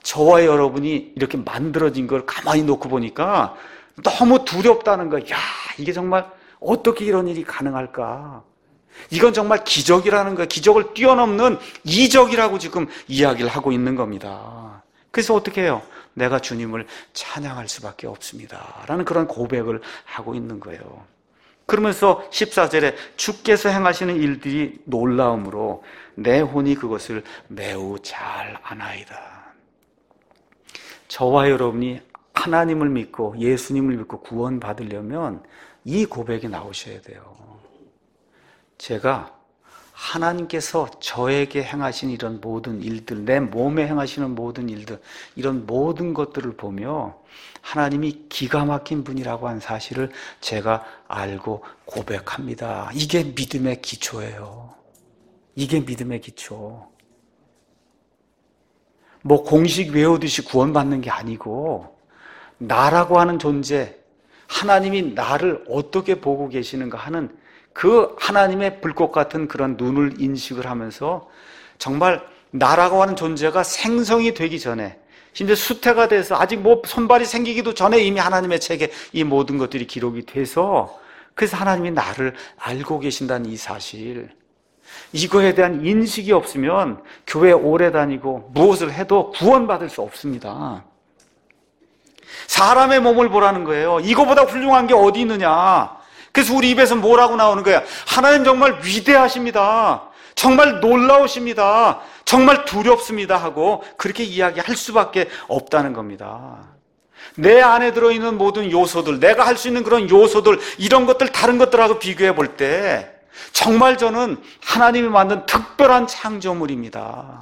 저와 여러분이 이렇게 만들어진 걸 가만히 놓고 보니까 너무 두렵다는 거야. 야, 이게 정말 어떻게 이런 일이 가능할까? 이건 정말 기적이라는 거야. 기적을 뛰어넘는 이적이라고 지금 이야기를 하고 있는 겁니다. 그래서 어떻게 해요? 내가 주님을 찬양할 수밖에 없습니다. 라는 그런 고백을 하고 있는 거예요. 그러면서 14절에 주께서 행하시는 일들이 놀라움으로 내 혼이 그것을 매우 잘 아나이다. 저와 여러분이 하나님을 믿고 예수님을 믿고 구원받으려면 이 고백이 나오셔야 돼요. 제가 하나님께서 저에게 행하신 이런 모든 일들, 내 몸에 행하시는 모든 일들, 이런 모든 것들을 보며 하나님이 기가 막힌 분이라고 한 사실을 제가 알고 고백합니다. 이게 믿음의 기초예요. 이게 믿음의 기초. 뭐 공식 외우듯이 구원받는 게 아니고 나라고 하는 존재, 하나님이 나를 어떻게 보고 계시는가 하는 그 하나님의 불꽃 같은 그런 눈을 인식을 하면서 정말 나라고 하는 존재가 생성이 되기 전에, 심지어 수태가 돼서 아직 뭐 손발이 생기기도 전에 이미 하나님의 책에 이 모든 것들이 기록이 돼서, 그래서 하나님이 나를 알고 계신다는 이 사실, 이거에 대한 인식이 없으면 교회 오래 다니고 무엇을 해도 구원받을 수 없습니다. 사람의 몸을 보라는 거예요. 이거보다 훌륭한 게 어디 있느냐. 그래서 우리 입에서 뭐라고 나오는 거야? 하나님 정말 위대하십니다. 정말 놀라우십니다. 정말 두렵습니다 하고 그렇게 이야기할 수밖에 없다는 겁니다. 내 안에 들어있는 모든 요소들, 내가 할 수 있는 그런 요소들, 이런 것들 다른 것들하고 비교해 볼 때 정말 저는 하나님이 만든 특별한 창조물입니다.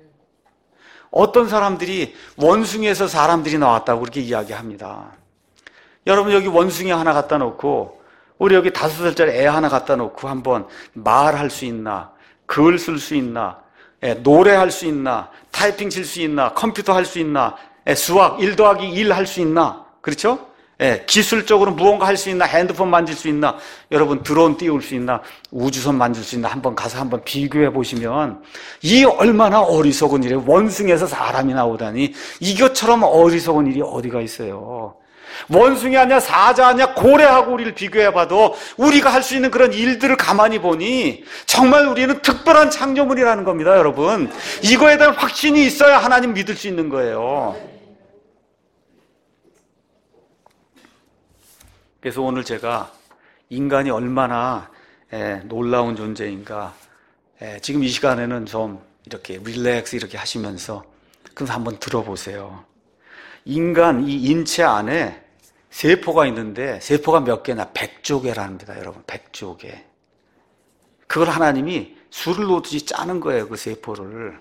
어떤 사람들이 원숭이에서 사람들이 나왔다고 그렇게 이야기합니다. 여러분, 여기 원숭이 하나 갖다 놓고 우리 여기 5살짜리 애 하나 갖다 놓고 한번 말할 수 있나, 글 쓸 수 있나, 노래할 수 있나, 타이핑 칠 수 있나, 컴퓨터 할 수 있나, 수학 1 더하기 1 할 수 있나, 그렇죠? 기술적으로 무언가 할 수 있나, 핸드폰 만질 수 있나, 여러분 드론 띄울 수 있나, 우주선 만질 수 있나, 한번 가서 한번 비교해 보시면 이 얼마나 어리석은 일이에요. 원숭이에서 사람이 나오다니, 이것처럼 어리석은 일이 어디가 있어요. 원숭이 아니야, 사자 아니야, 고래하고 우리를 비교해 봐도 우리가 할 수 있는 그런 일들을 가만히 보니 정말 우리는 특별한 창조물이라는 겁니다. 여러분, 이거에 대한 확신이 있어야 하나님 믿을 수 있는 거예요. 그래서 오늘 제가 인간이 얼마나 놀라운 존재인가, 지금 이 시간에는 좀 이렇게 릴렉스 이렇게 하시면서 그럼 한번 들어보세요. 인간 이 인체 안에 세포가 있는데 세포가 몇 개나? 100조개랍니다. 여러분, 100조개. 그걸 하나님이 술을 놓듯이 짜는 거예요, 그 세포를.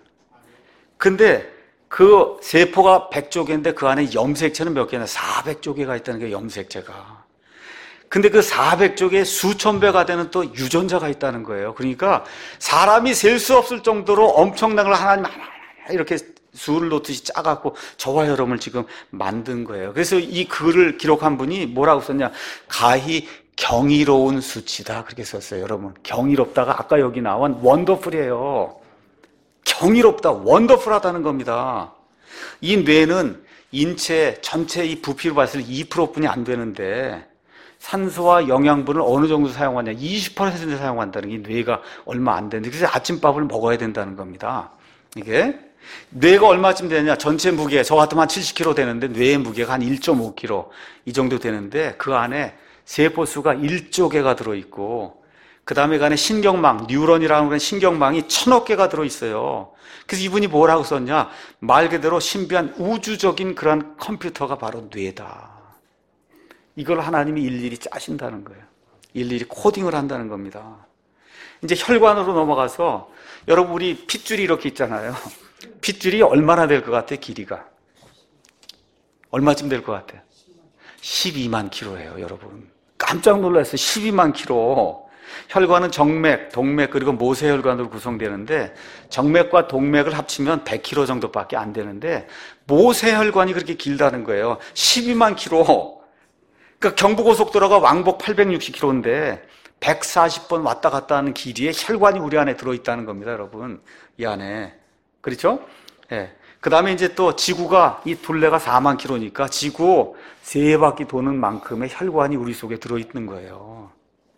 근데 그 세포가 100조개인데 그 안에 염색체는 몇 개나? 400조개가 있다는 게 염색체가. 근데 그 400조개 수천 배가 되는 또 유전자가 있다는 거예요. 그러니까 사람이 셀 수 없을 정도로 엄청난 걸 하나님 하나 이렇게 수를 놓듯이 짜갖고 저와 여러분을 지금 만든 거예요. 그래서 이 글을 기록한 분이 뭐라고 썼냐? 가히 경이로운 수치다, 그렇게 썼어요. 여러분, 경이롭다가 아까 여기 나온 원더풀이에요. 경이롭다, 원더풀하다는 겁니다. 이 뇌는 인체 전체 이 부피로 봤을 때 2%뿐이 안 되는데 산소와 영양분을 어느 정도 사용하냐? 20% 사용한다는 게 뇌가 얼마 안 되는데, 그래서 아침밥을 먹어야 된다는 겁니다. 이게 뇌가 얼마쯤 되느냐? 전체 무게, 저 같으면 한 70kg 되는데 뇌의 무게가 한 1.5kg 이 정도 되는데 그 안에 세포수가 1조 개가 들어있고 그 다음에 그 안에 신경망, 뉴런이라는 그런 신경망이 1000억 개가 들어있어요. 그래서 이분이 뭐라고 썼냐? 말 그대로 신비한 우주적인 그런 컴퓨터가 바로 뇌다. 이걸 하나님이 일일이 짜신다는 거예요. 일일이 코딩을 한다는 겁니다. 이제 혈관으로 넘어가서, 여러분 우리 핏줄이 이렇게 있잖아요. 핏줄이 얼마나 될 것 같아요? 길이가 얼마쯤 될 것 같아요? 12만 킬로예요. 여러분, 깜짝 놀랐어요. 12만 킬로. 혈관은 정맥, 동맥, 그리고 모세혈관으로 구성되는데 정맥과 동맥을 합치면 100km 정도밖에 안 되는데 모세혈관이 그렇게 길다는 거예요. 12만 킬로. 그러니까 경부고속도로가 왕복 860km인데 140번 왔다 갔다 하는 길이에 혈관이 우리 안에 들어있다는 겁니다. 여러분, 이 안에. 그렇죠? 예. 그 다음에 이제 또 지구가 이 둘레가 4만 킬로니까 지구 3바퀴 도는 만큼의 혈관이 우리 속에 들어있는 거예요.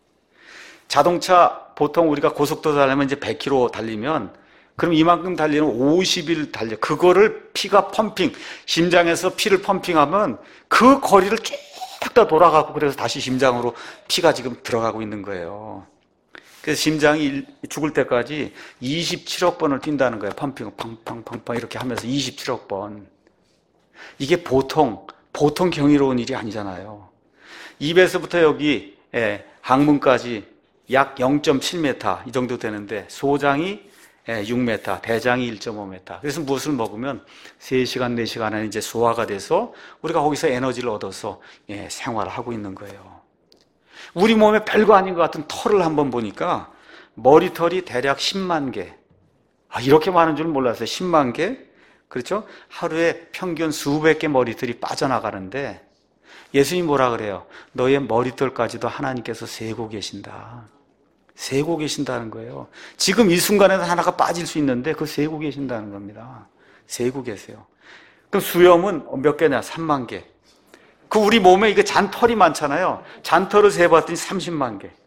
자동차 보통 우리가 고속도로 달리면 이제 100km 달리면 그럼 이만큼 달리는 50일 달려. 그거를 피가 펌핑, 심장에서 피를 펌핑하면 그 거리를 쭉 다 돌아가고 그래서 다시 심장으로 피가 지금 들어가고 있는 거예요. 그래서 심장이 죽을 때까지 27억 번을 뛴다는 거예요. 펌핑, 팡팡팡팡 이렇게 하면서 27억 번. 이게 보통 경이로운 일이 아니잖아요. 입에서부터 여기 항문까지 약 0.7m 이 정도 되는데 소장이 6m, 대장이 1.5m. 그래서 무엇을 먹으면 3시간, 4시간 안에 이제 소화가 돼서 우리가 거기서 에너지를 얻어서 생활을 하고 있는 거예요. 우리 몸에 별거 아닌 것 같은 털을 한번 보니까 머리털이 대략 10만 개. 이렇게 많은 줄 몰랐어요. 10만 개? 그렇죠? 하루에 평균 수백 개 머리털이 빠져나가는데 예수님이 뭐라 그래요? 너의 머리털까지도 하나님께서 세고 계신다. 세고 계신다는 거예요. 지금 이 순간에는 하나가 빠질 수 있는데 그거 세고 계신다는 겁니다. 세고 계세요. 그럼 수염은 몇 개냐? 3만 개. 그 우리 몸에 이게 잔털이 많잖아요. 잔털을 세봤더니 30만 개.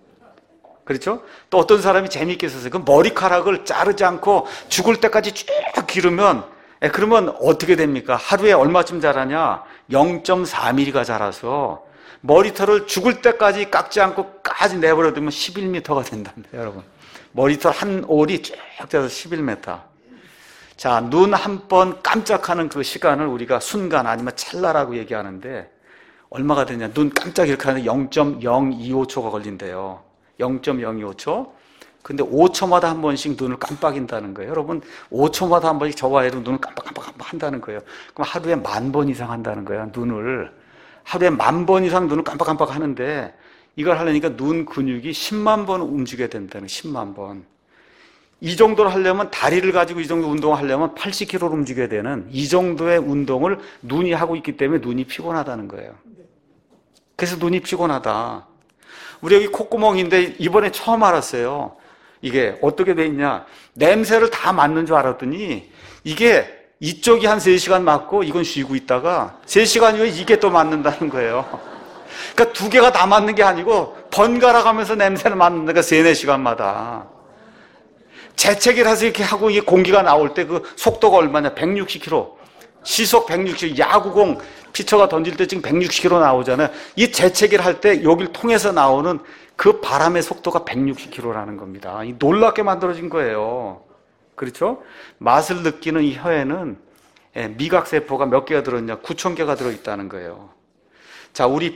그렇죠? 또 어떤 사람이 재미있게 썼어요. 그 머리카락을 자르지 않고 죽을 때까지 쭉 기르면 그러면 어떻게 됩니까? 하루에 얼마쯤 자라냐? 0.4mm가 자라서 머리털을 죽을 때까지 깎지 않고 까지 내버려두면 11m가 된답니다, 여러분. 머리털 한 올이 쭉 돼서 11m. 자, 눈 한 번 깜짝하는 그 시간을 우리가 순간 아니면 찰나라고 얘기하는데 얼마가 되냐? 눈 깜짝 이렇게 하는데 0.025초가 걸린대요. 0.025초. 근데 5초마다 한 번씩 눈을 깜빡인다는 거예요. 여러분, 5초마다 한 번씩 저와 애로 눈을 깜빡 한다는 거예요. 그럼 하루에 10,000번 이상 한다는 거예요, 눈을. 하루에 10,000번 이상 눈을 깜빡 하는데 이걸 하려니까 눈 근육이 10만 번 움직여야 된다는 10만 번. 이 정도로 하려면 다리를 가지고 이 정도 운동을 하려면 80km를 움직여야 되는 이 정도의 운동을 눈이 하고 있기 때문에 눈이 피곤하다는 거예요. 그래서 눈이 피곤하다. 우리 여기 콧구멍인데 이번에 처음 알았어요. 이게 어떻게 돼 있냐. 냄새를 다 맡는 줄 알았더니 이게 이쪽이 한 3시간 맞고 이건 쉬고 있다가 3시간 후에 이게 또 맞는다는 거예요. 그러니까 2개가 다 맞는 게 아니고 번갈아 가면서 냄새를 맡는 데가 3, 4시간마다. 재채기를 해서 이렇게 하고 이게 공기가 나올 때 그 속도가 얼마냐? 160km. 시속 160km. 야구공 피처가 던질 때 지금 160km 나오잖아요. 이 재채기를 할 때 여기를 통해서 나오는 그 바람의 속도가 160km라는 겁니다. 이 놀랍게 만들어진 거예요. 그렇죠? 맛을 느끼는 이 혀에는 미각세포가 몇 개가 들어있냐? 9,000개가 들어있다는 거예요. 자, 우리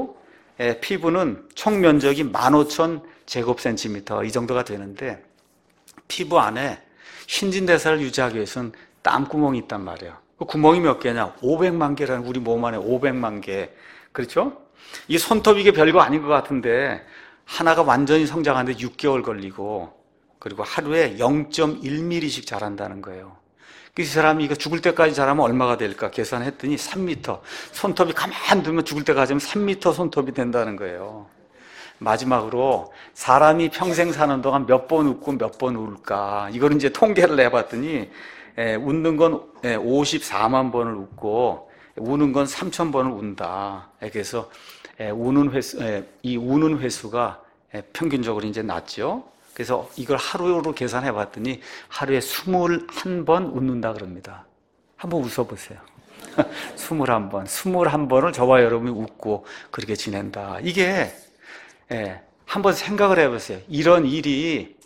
피부는 총 면적이 15,000제곱센티미터 이 정도가 되는데 피부 안에 신진대사를 유지하기 위해서는 땀구멍이 있단 말이에요. 그 구멍이 몇 개냐? 500만 개라는 우리 몸 안에 500만 개. 그렇죠? 이 손톱 이게 별거 아닌 것 같은데 하나가 완전히 성장하는데 6개월 걸리고 그리고 하루에 0.1mm씩 자란다는 거예요. 그 사람이 이거 죽을 때까지 자라면 얼마가 될까 계산했더니 3m. 손톱이 가만 두면 죽을 때까지 하면 3m 손톱이 된다는 거예요. 마지막으로 사람이 평생 사는 동안 몇 번 웃고 몇 번 울까? 이걸 이제 통계를 내봤더니 웃는 건 54만 번을 웃고 우는 건 3,000번을 운다. 그래서 이 우는 횟수가 평균적으로 이제 낮죠. 그래서 이걸 하루로 계산해 봤더니 하루에 21번 웃는다 그럽니다. 한번 웃어보세요. 21번을 저와 여러분이 웃고 그렇게 지낸다. 이게 한번 생각을 해보세요. 이런 일이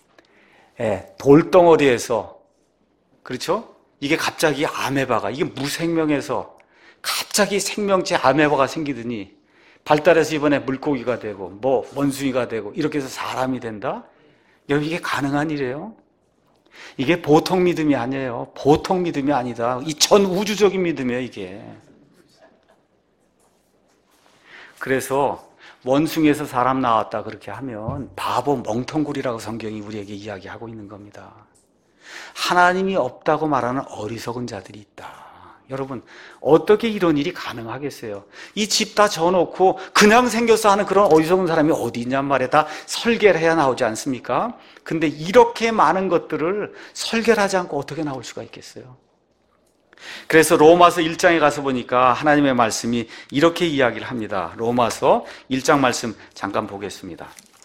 돌덩어리에서 그렇죠? 이게 갑자기 아메바가 이게 무생명에서 갑자기 생명체 아메바가 생기더니 발달해서 이번에 물고기가 되고 뭐 원숭이가 되고 이렇게 해서 사람이 된다? 여러분 이게 가능한 일이에요? 이게 보통 믿음이 아니에요. 보통 믿음이 아니다. 이 전 우주적인 믿음이에요, 이게. 그래서 원숭이에서 사람 나왔다 그렇게 하면 바보 멍텅구리라고 성경이 우리에게 이야기하고 있는 겁니다. 하나님이 없다고 말하는 어리석은 자들이 있다. 여러분 어떻게 이런 일이 가능하겠어요? 이 집 다 져놓고 그냥 생겨서 하는 그런 어리석은 사람이 어디 있냔 말이에요. 다 설계를 해야 나오지 않습니까? 근데 이렇게 많은 것들을 설계를 하지 않고 어떻게 나올 수가 있겠어요? 그래서 로마서 1장에 가서 보니까 하나님의 말씀이 이렇게 이야기를 합니다. 로마서 1장 말씀 잠깐 보겠습니다.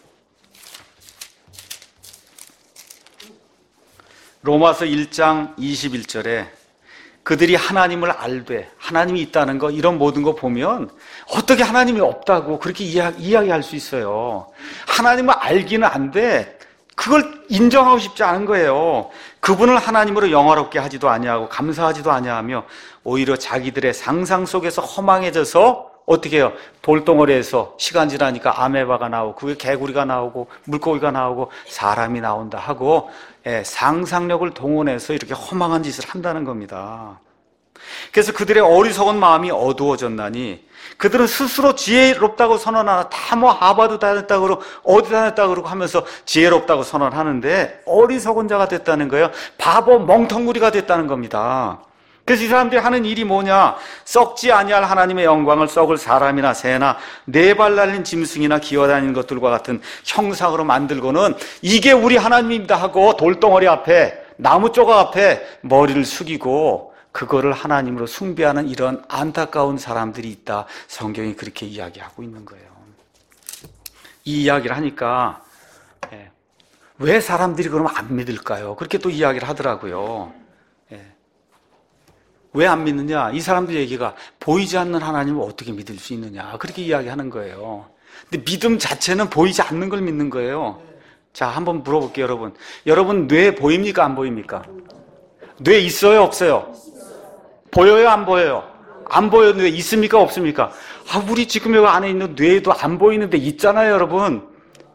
로마서 1장 21절에 그들이 하나님을 알되, 하나님이 있다는 거, 이런 모든 거 보면 어떻게 하나님이 없다고 그렇게 이야기할 수 있어요. 하나님을 알기는 안 돼. 그걸 인정하고 싶지 않은 거예요. 그분을 하나님으로 영화롭게 하지도 아니하고 감사하지도 아니하며 오히려 자기들의 상상 속에서 허망해져서 어떻게 해요? 돌덩어리에서 시간 지나니까 아메바가 나오고 그게 개구리가 나오고 물고기가 나오고 사람이 나온다 하고 상상력을 동원해서 이렇게 허망한 짓을 한다는 겁니다. 그래서 그들의 어리석은 마음이 어두워졌나니 그들은 스스로 지혜롭다고 선언하나 다 뭐 하버드 다녔다고 그러고 어디 다녔다고 그러고 하면서 지혜롭다고 선언하는데 어리석은 자가 됐다는 거예요. 바보 멍텅구리가 됐다는 겁니다. 그래서 이 사람들이 하는 일이 뭐냐? 썩지 아니할 하나님의 영광을 썩을 사람이나 새나 네 발 달린 짐승이나 기어다니는 것들과 같은 형상으로 만들고는 이게 우리 하나님입니다 하고 돌덩어리 앞에 나무 조각 앞에 머리를 숙이고 그거를 하나님으로 숭배하는 이런 안타까운 사람들이 있다. 성경이 그렇게 이야기하고 있는 거예요. 이 이야기를 하니까 왜 사람들이 그러면 안 믿을까요? 그렇게 또 이야기를 하더라고요. 왜 안 믿느냐? 이 사람들 얘기가 보이지 않는 하나님을 어떻게 믿을 수 있느냐? 그렇게 이야기하는 거예요. 근데 믿음 자체는 보이지 않는 걸 믿는 거예요. 자, 한번 물어볼게요, 여러분. 여러분 뇌 보입니까? 안 보입니까? 뇌 있어요? 없어요? 보여요? 안 보여요? 안 보여요? 뇌 있습니까? 없습니까? 우리 지금 여기 안에 있는 뇌도 안 보이는데 있잖아요, 여러분.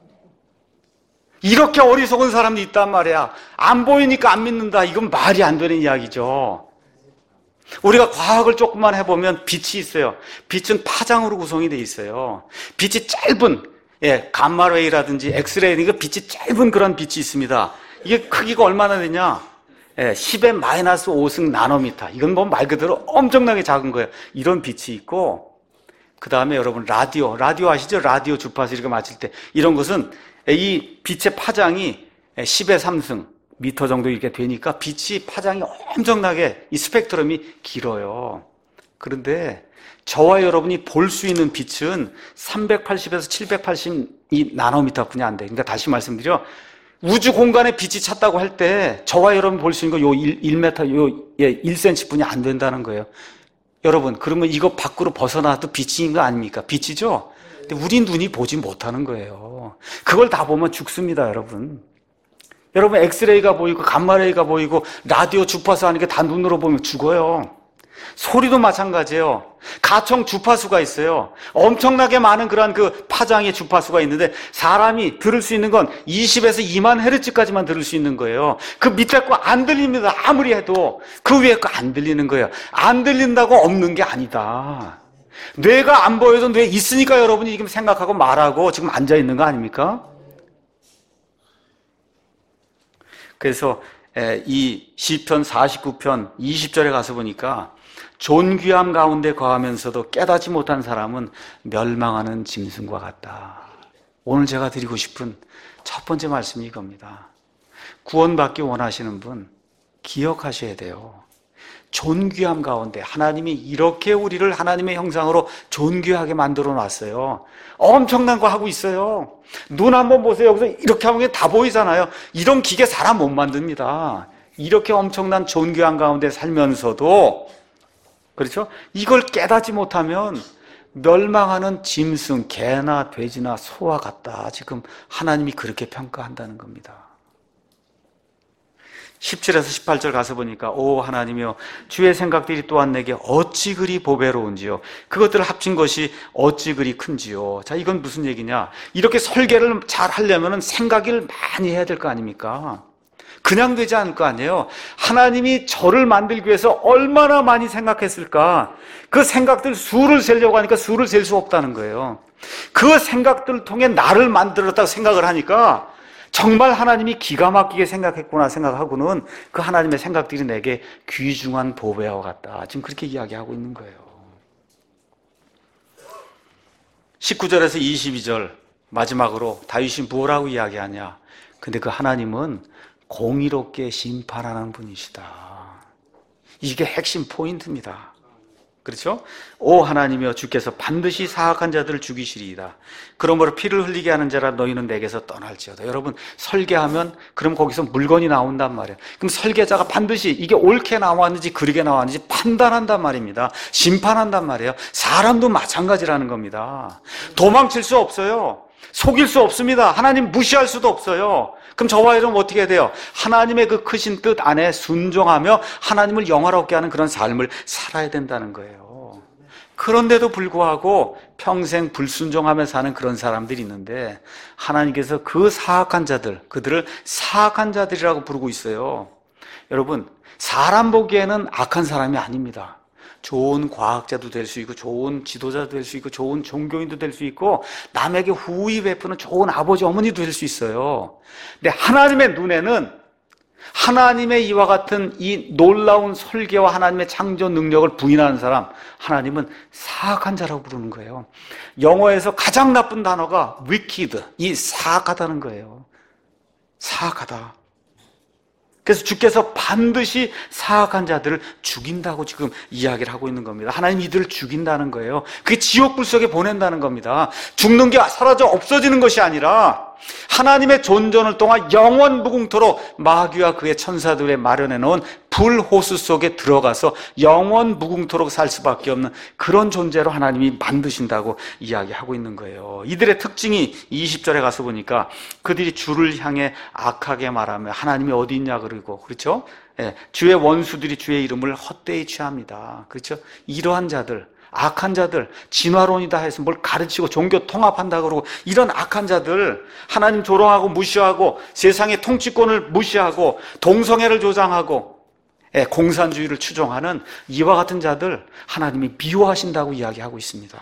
이렇게 어리석은 사람도 있단 말이야. 안 보이니까 안 믿는다. 이건 말이 안 되는 이야기죠. 우리가 과학을 조금만 해보면 빛이 있어요. 빛은 파장으로 구성이 되어 있어요. 빛이 짧은 감마레이라든지 엑스레이, 이거 빛이 짧은 그런 빛이 있습니다. 이게 크기가 얼마나 되냐? 10의 마이너스 5승 나노미터. 이건 뭐 말 그대로 엄청나게 작은 거예요. 이런 빛이 있고, 그 다음에 여러분 라디오 아시죠? 라디오 주파수 이렇게 맞출 때 이런 것은 이 빛의 파장이 10의 3승 미터 정도 이렇게 되니까 빛이 파장이 엄청나게 이 스펙트럼이 길어요. 그런데 저와 여러분이 볼 수 있는 빛은 380에서 780 나노미터뿐이 안 돼. 그러니까 다시 말씀드려, 우주 공간에 빛이 찼다고 할 때 저와 여러분 볼 수 있는 거 요 1m, 요 1cm뿐이 안 된다는 거예요. 여러분, 그러면 이거 밖으로 벗어나도 빛인 거 아닙니까? 빛이죠? 근데 우리 눈이 보지 못하는 거예요. 그걸 다 보면 죽습니다, 여러분. 여러분, 엑스레이가 보이고 감마레이가 보이고 라디오 주파수 하는 게 다 눈으로 보면 죽어요. 소리도 마찬가지예요. 가청 주파수가 있어요. 엄청나게 많은 그런 그 파장의 주파수가 있는데 사람이 들을 수 있는 건 20에서 2만 헤르츠까지만 들을 수 있는 거예요. 그 밑에 거 안 들립니다. 아무리 해도 그 위에 거 안 들리는 거예요. 안 들린다고 없는 게 아니다. 뇌가 안 보여도 뇌 있으니까 여러분이 지금 생각하고 말하고 지금 앉아 있는 거 아닙니까? 그래서 이 시편 49편 20절에 가서 보니까 존귀함 가운데 거하면서도 깨닫지 못한 사람은 멸망하는 짐승과 같다. 오늘 제가 드리고 싶은 첫 번째 말씀이 이겁니다. 구원받기 원하시는 분 기억하셔야 돼요. 존귀함 가운데 하나님이 이렇게 우리를 하나님의 형상으로 존귀하게 만들어 놨어요. 엄청난 거 하고 있어요. 눈 한번 보세요. 여기서 이렇게 하면 다 보이잖아요. 이런 기계 사람 못 만듭니다. 이렇게 엄청난 존귀함 가운데 살면서도, 그렇죠? 이걸 깨닫지 못하면 멸망하는 짐승, 개나 돼지나 소와 같다. 지금 하나님이 그렇게 평가한다는 겁니다. 17에서 18절 가서 보니까 오 하나님이여 주의 생각들이 또한 내게 어찌 그리 보배로운지요 그것들을 합친 것이 어찌 그리 큰지요. 자, 이건 무슨 얘기냐? 이렇게 설계를 잘 하려면 생각을 많이 해야 될 거 아닙니까? 그냥 되지 않을 거 아니에요. 하나님이 저를 만들기 위해서 얼마나 많이 생각했을까? 그 생각들 수를 세려고 하니까 수를 셀 수 없다는 거예요. 그 생각들을 통해 나를 만들었다고 생각을 하니까 정말 하나님이 기가 막히게 생각했구나 생각하고는 그 하나님의 생각들이 내게 귀중한 보배와 같다. 지금 그렇게 이야기하고 있는 거예요. 19절에서 22절 마지막으로 다윗이 뭐라고 이야기하냐? 근데 그 하나님은 공의롭게 심판하는 분이시다. 이게 핵심 포인트입니다. 그렇죠? 오 하나님이여 주께서 반드시 사악한 자들을 죽이시리이다. 그러므로 피를 흘리게 하는 자라 너희는 내게서 떠날지어다. 여러분 설계하면 그럼 거기서 물건이 나온단 말이에요. 그럼 설계자가 반드시 이게 옳게 나왔는지 그르게 나왔는지 판단한단 말입니다. 심판한단 말이에요. 사람도 마찬가지라는 겁니다. 도망칠 수 없어요. 속일 수 없습니다. 하나님 무시할 수도 없어요. 그럼 저와 여러분 어떻게 해야 돼요? 하나님의 그 크신 뜻 안에 순종하며 하나님을 영화롭게 하는 그런 삶을 살아야 된다는 거예요. 그런데도 불구하고 평생 불순종하며 사는 그런 사람들이 있는데 하나님께서 그 사악한 자들, 그들을 사악한 자들이라고 부르고 있어요. 여러분, 사람 보기에는 악한 사람이 아닙니다. 좋은 과학자도 될 수 있고 좋은 지도자도 될 수 있고 좋은 종교인도 될 수 있고 남에게 후의 베푸는 좋은 아버지 어머니도 될 수 있어요. 근데 하나님의 눈에는 하나님의 이와 같은 이 놀라운 설계와 하나님의 창조 능력을 부인하는 사람, 하나님은 사악한 자라고 부르는 거예요. 영어에서 가장 나쁜 단어가 wicked, 이 사악하다는 거예요. 사악하다. 그래서 주께서 반드시 사악한 자들을 죽인다고 지금 이야기를 하고 있는 겁니다. 하나님 이들을 죽인다는 거예요. 그게 지옥불 속에 보낸다는 겁니다. 죽는 게 사라져 없어지는 것이 아니라 하나님의 존전을 통한 영원 무궁토록 마귀와 그의 천사들의 마련해 놓은 불호수 속에 들어가서 영원 무궁토록 살 수밖에 없는 그런 존재로 하나님이 만드신다고 이야기하고 있는 거예요. 이들의 특징이 20절에 가서 보니까 그들이 주를 향해 악하게 말하며 하나님이 어디 있냐 그러고, 그렇죠? 예, 주의 원수들이 주의 이름을 헛되이 취합니다. 그렇죠? 이러한 자들, 악한 자들, 진화론이다 해서 뭘 가르치고 종교 통합한다 그러고 이런 악한 자들, 하나님 조롱하고 무시하고 세상의 통치권을 무시하고 동성애를 조장하고 공산주의를 추종하는 이와 같은 자들 하나님이 미워하신다고 이야기하고 있습니다.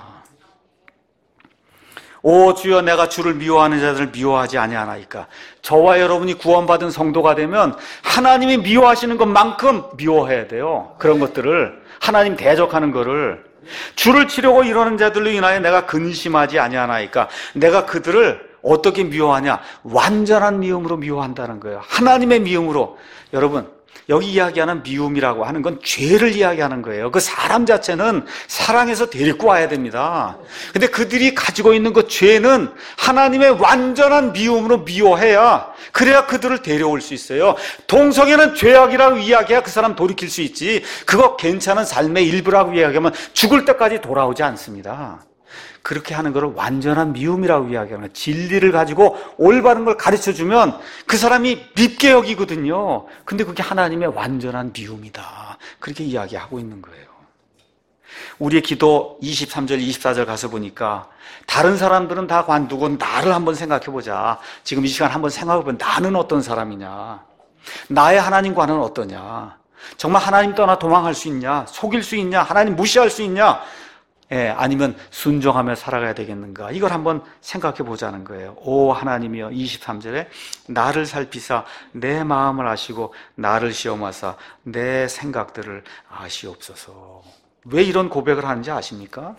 오 주여 내가 주를 미워하는 자들을 미워하지 아니하나이까. 저와 여러분이 구원받은 성도가 되면 하나님이 미워하시는 것만큼 미워해야 돼요. 그런 것들을, 하나님 대적하는 거를. 주를 치려고 이러는 자들로 인하여 내가 근심하지 아니하나이까. 내가 그들을 어떻게 미워하냐? 완전한 미움으로 미워한다는 거예요. 하나님의 미움으로. 여러분, 여기 이야기하는 미움이라고 하는 건 죄를 이야기하는 거예요. 그 사람 자체는 사랑해서 데리고 와야 됩니다. 근데 그들이 가지고 있는 그 죄는 하나님의 완전한 미움으로 미워해야, 그래야 그들을 데려올 수 있어요. 동성애는 죄악이라고 이야기해야 그 사람 돌이킬 수 있지, 그거 괜찮은 삶의 일부라고 이야기하면 죽을 때까지 돌아오지 않습니다. 그렇게 하는 것을 완전한 미움이라고 이야기하는 거예요. 진리를 가지고 올바른 걸 가르쳐주면 그 사람이 밉게 여기거든요. 근데 그게 하나님의 완전한 미움이다. 그렇게 이야기하고 있는 거예요. 우리의 기도 23절, 24절 가서 보니까 다른 사람들은 다 관두고 나를 한번 생각해보자. 지금 이 시간 한번 생각해보면 나는 어떤 사람이냐? 나의 하나님과는 어떠냐? 정말 하나님 떠나 도망할 수 있냐? 속일 수 있냐? 하나님 무시할 수 있냐? 아니면 순종하며 살아가야 되겠는가? 이걸 한번 생각해 보자는 거예요. 오 하나님이여, 23절에 나를 살피사 내 마음을 아시고 나를 시험하사 내 생각들을 아시옵소서. 왜 이런 고백을 하는지 아십니까?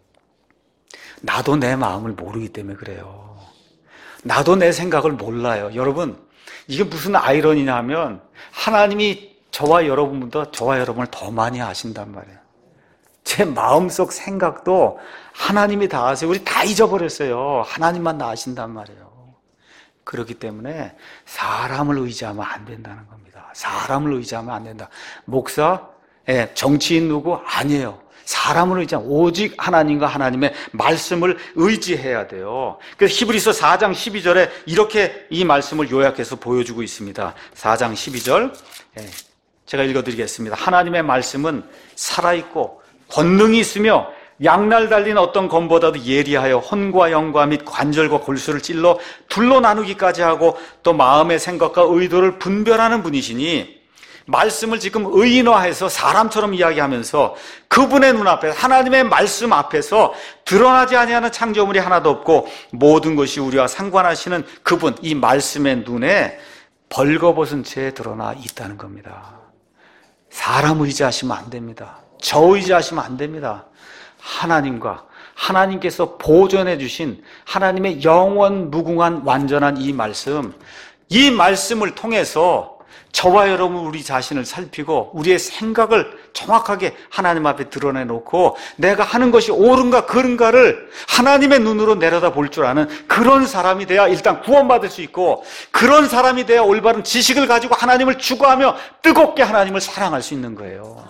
나도 내 마음을 모르기 때문에 그래요. 나도 내 생각을 몰라요. 여러분, 이게 무슨 아이러니냐 하면 하나님이 저와 여러분보다 저와 여러분을 더 많이 아신단 말이에요. 제 마음속 생각도 하나님이 다 아세요. 우리 다 잊어버렸어요. 하나님만 다 아신단 말이에요. 그렇기 때문에 사람을 의지하면 안 된다는 겁니다. 사람을 의지하면 안 된다. 목사, 정치인 누구? 아니에요. 사람을 의지하면 오직 하나님과 하나님의 말씀을 의지해야 돼요. 그래서 히브리서 4장 12절에 이렇게 이 말씀을 요약해서 보여주고 있습니다. 4장 12절 제가 읽어드리겠습니다. 하나님의 말씀은 살아있고 권능이 있으며 양날 달린 어떤 검보다도 예리하여 혼과 영과 및 관절과 골수를 찔러 둘로 나누기까지 하고 또 마음의 생각과 의도를 분별하는 분이시니, 말씀을 지금 의인화해서 사람처럼 이야기하면서 그분의 눈앞에, 하나님의 말씀 앞에서 드러나지 아니하는 창조물이 하나도 없고 모든 것이 우리와 상관하시는 그분, 이 말씀의 눈에 벌거벗은 채 드러나 있다는 겁니다. 사람 의지하시면 안 됩니다. 저 의지하시면 안 됩니다. 하나님과 하나님께서 보존해 주신 하나님의 영원 무궁한 완전한 이 말씀, 이 말씀을 통해서 저와 여러분 우리 자신을 살피고 우리의 생각을 정확하게 하나님 앞에 드러내놓고 내가 하는 것이 옳은가 그른가를 하나님의 눈으로 내려다 볼 줄 아는 그런 사람이 돼야 일단 구원받을 수 있고, 그런 사람이 돼야 올바른 지식을 가지고 하나님을 추구하며 뜨겁게 하나님을 사랑할 수 있는 거예요.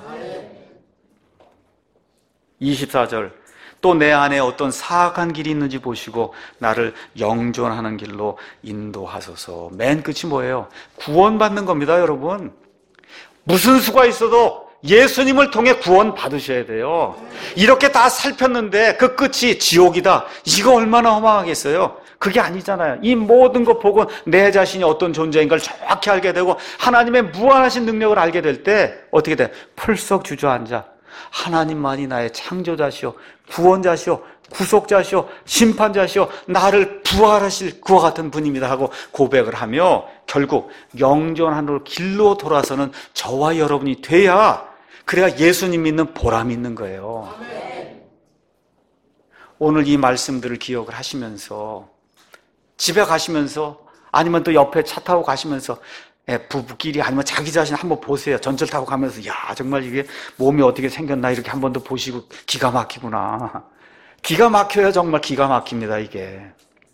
24절, 또 내 안에 어떤 사악한 길이 있는지 보시고 나를 영존하는 길로 인도하소서. 맨 끝이 뭐예요? 구원받는 겁니다, 여러분. 무슨 수가 있어도 예수님을 통해 구원 받으셔야 돼요. 이렇게 다 살폈는데 그 끝이 지옥이다. 이거 얼마나 허망하겠어요? 그게 아니잖아요. 이 모든 것 보고 내 자신이 어떤 존재인 걸 정확히 알게 되고 하나님의 무한하신 능력을 알게 될 때 어떻게 돼? 펄썩 주저앉아. 하나님만이 나의 창조자시오, 구원자시오, 구속자시오, 심판자시오, 나를 부활하실 그와 같은 분입니다 하고 고백을 하며 결국 영존하는 길로 돌아서는 저와 여러분이 돼야, 그래야 예수님 믿는 보람이 있는 거예요. 오늘 이 말씀들을 기억을 하시면서 집에 가시면서 아니면 또 옆에 차 타고 가시면서 부부끼리 아니면 자기 자신 한번 보세요. 전철 타고 가면서 야, 정말 이게 몸이 어떻게 생겼나 이렇게 한 번 더 보시고 기가 막히구나. 기가 막혀야 정말 기가 막힙니다. 이게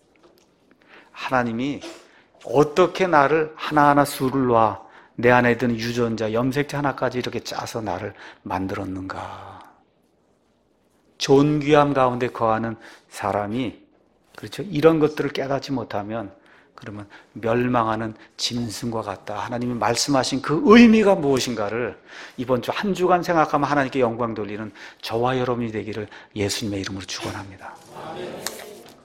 하나님이 어떻게 나를 하나하나 수를 놔 내 안에 드는 유전자, 염색체 하나까지 이렇게 짜서 나를 만들었는가. 존귀함 가운데 거하는 사람이, 그렇죠? 이런 것들을 깨닫지 못하면 그러면 멸망하는 짐승과 같다. 하나님이 말씀하신 그 의미가 무엇인가를 이번 주 한 주간 생각하면 하나님께 영광 돌리는 저와 여러분이 되기를 예수님의 이름으로 축원합니다.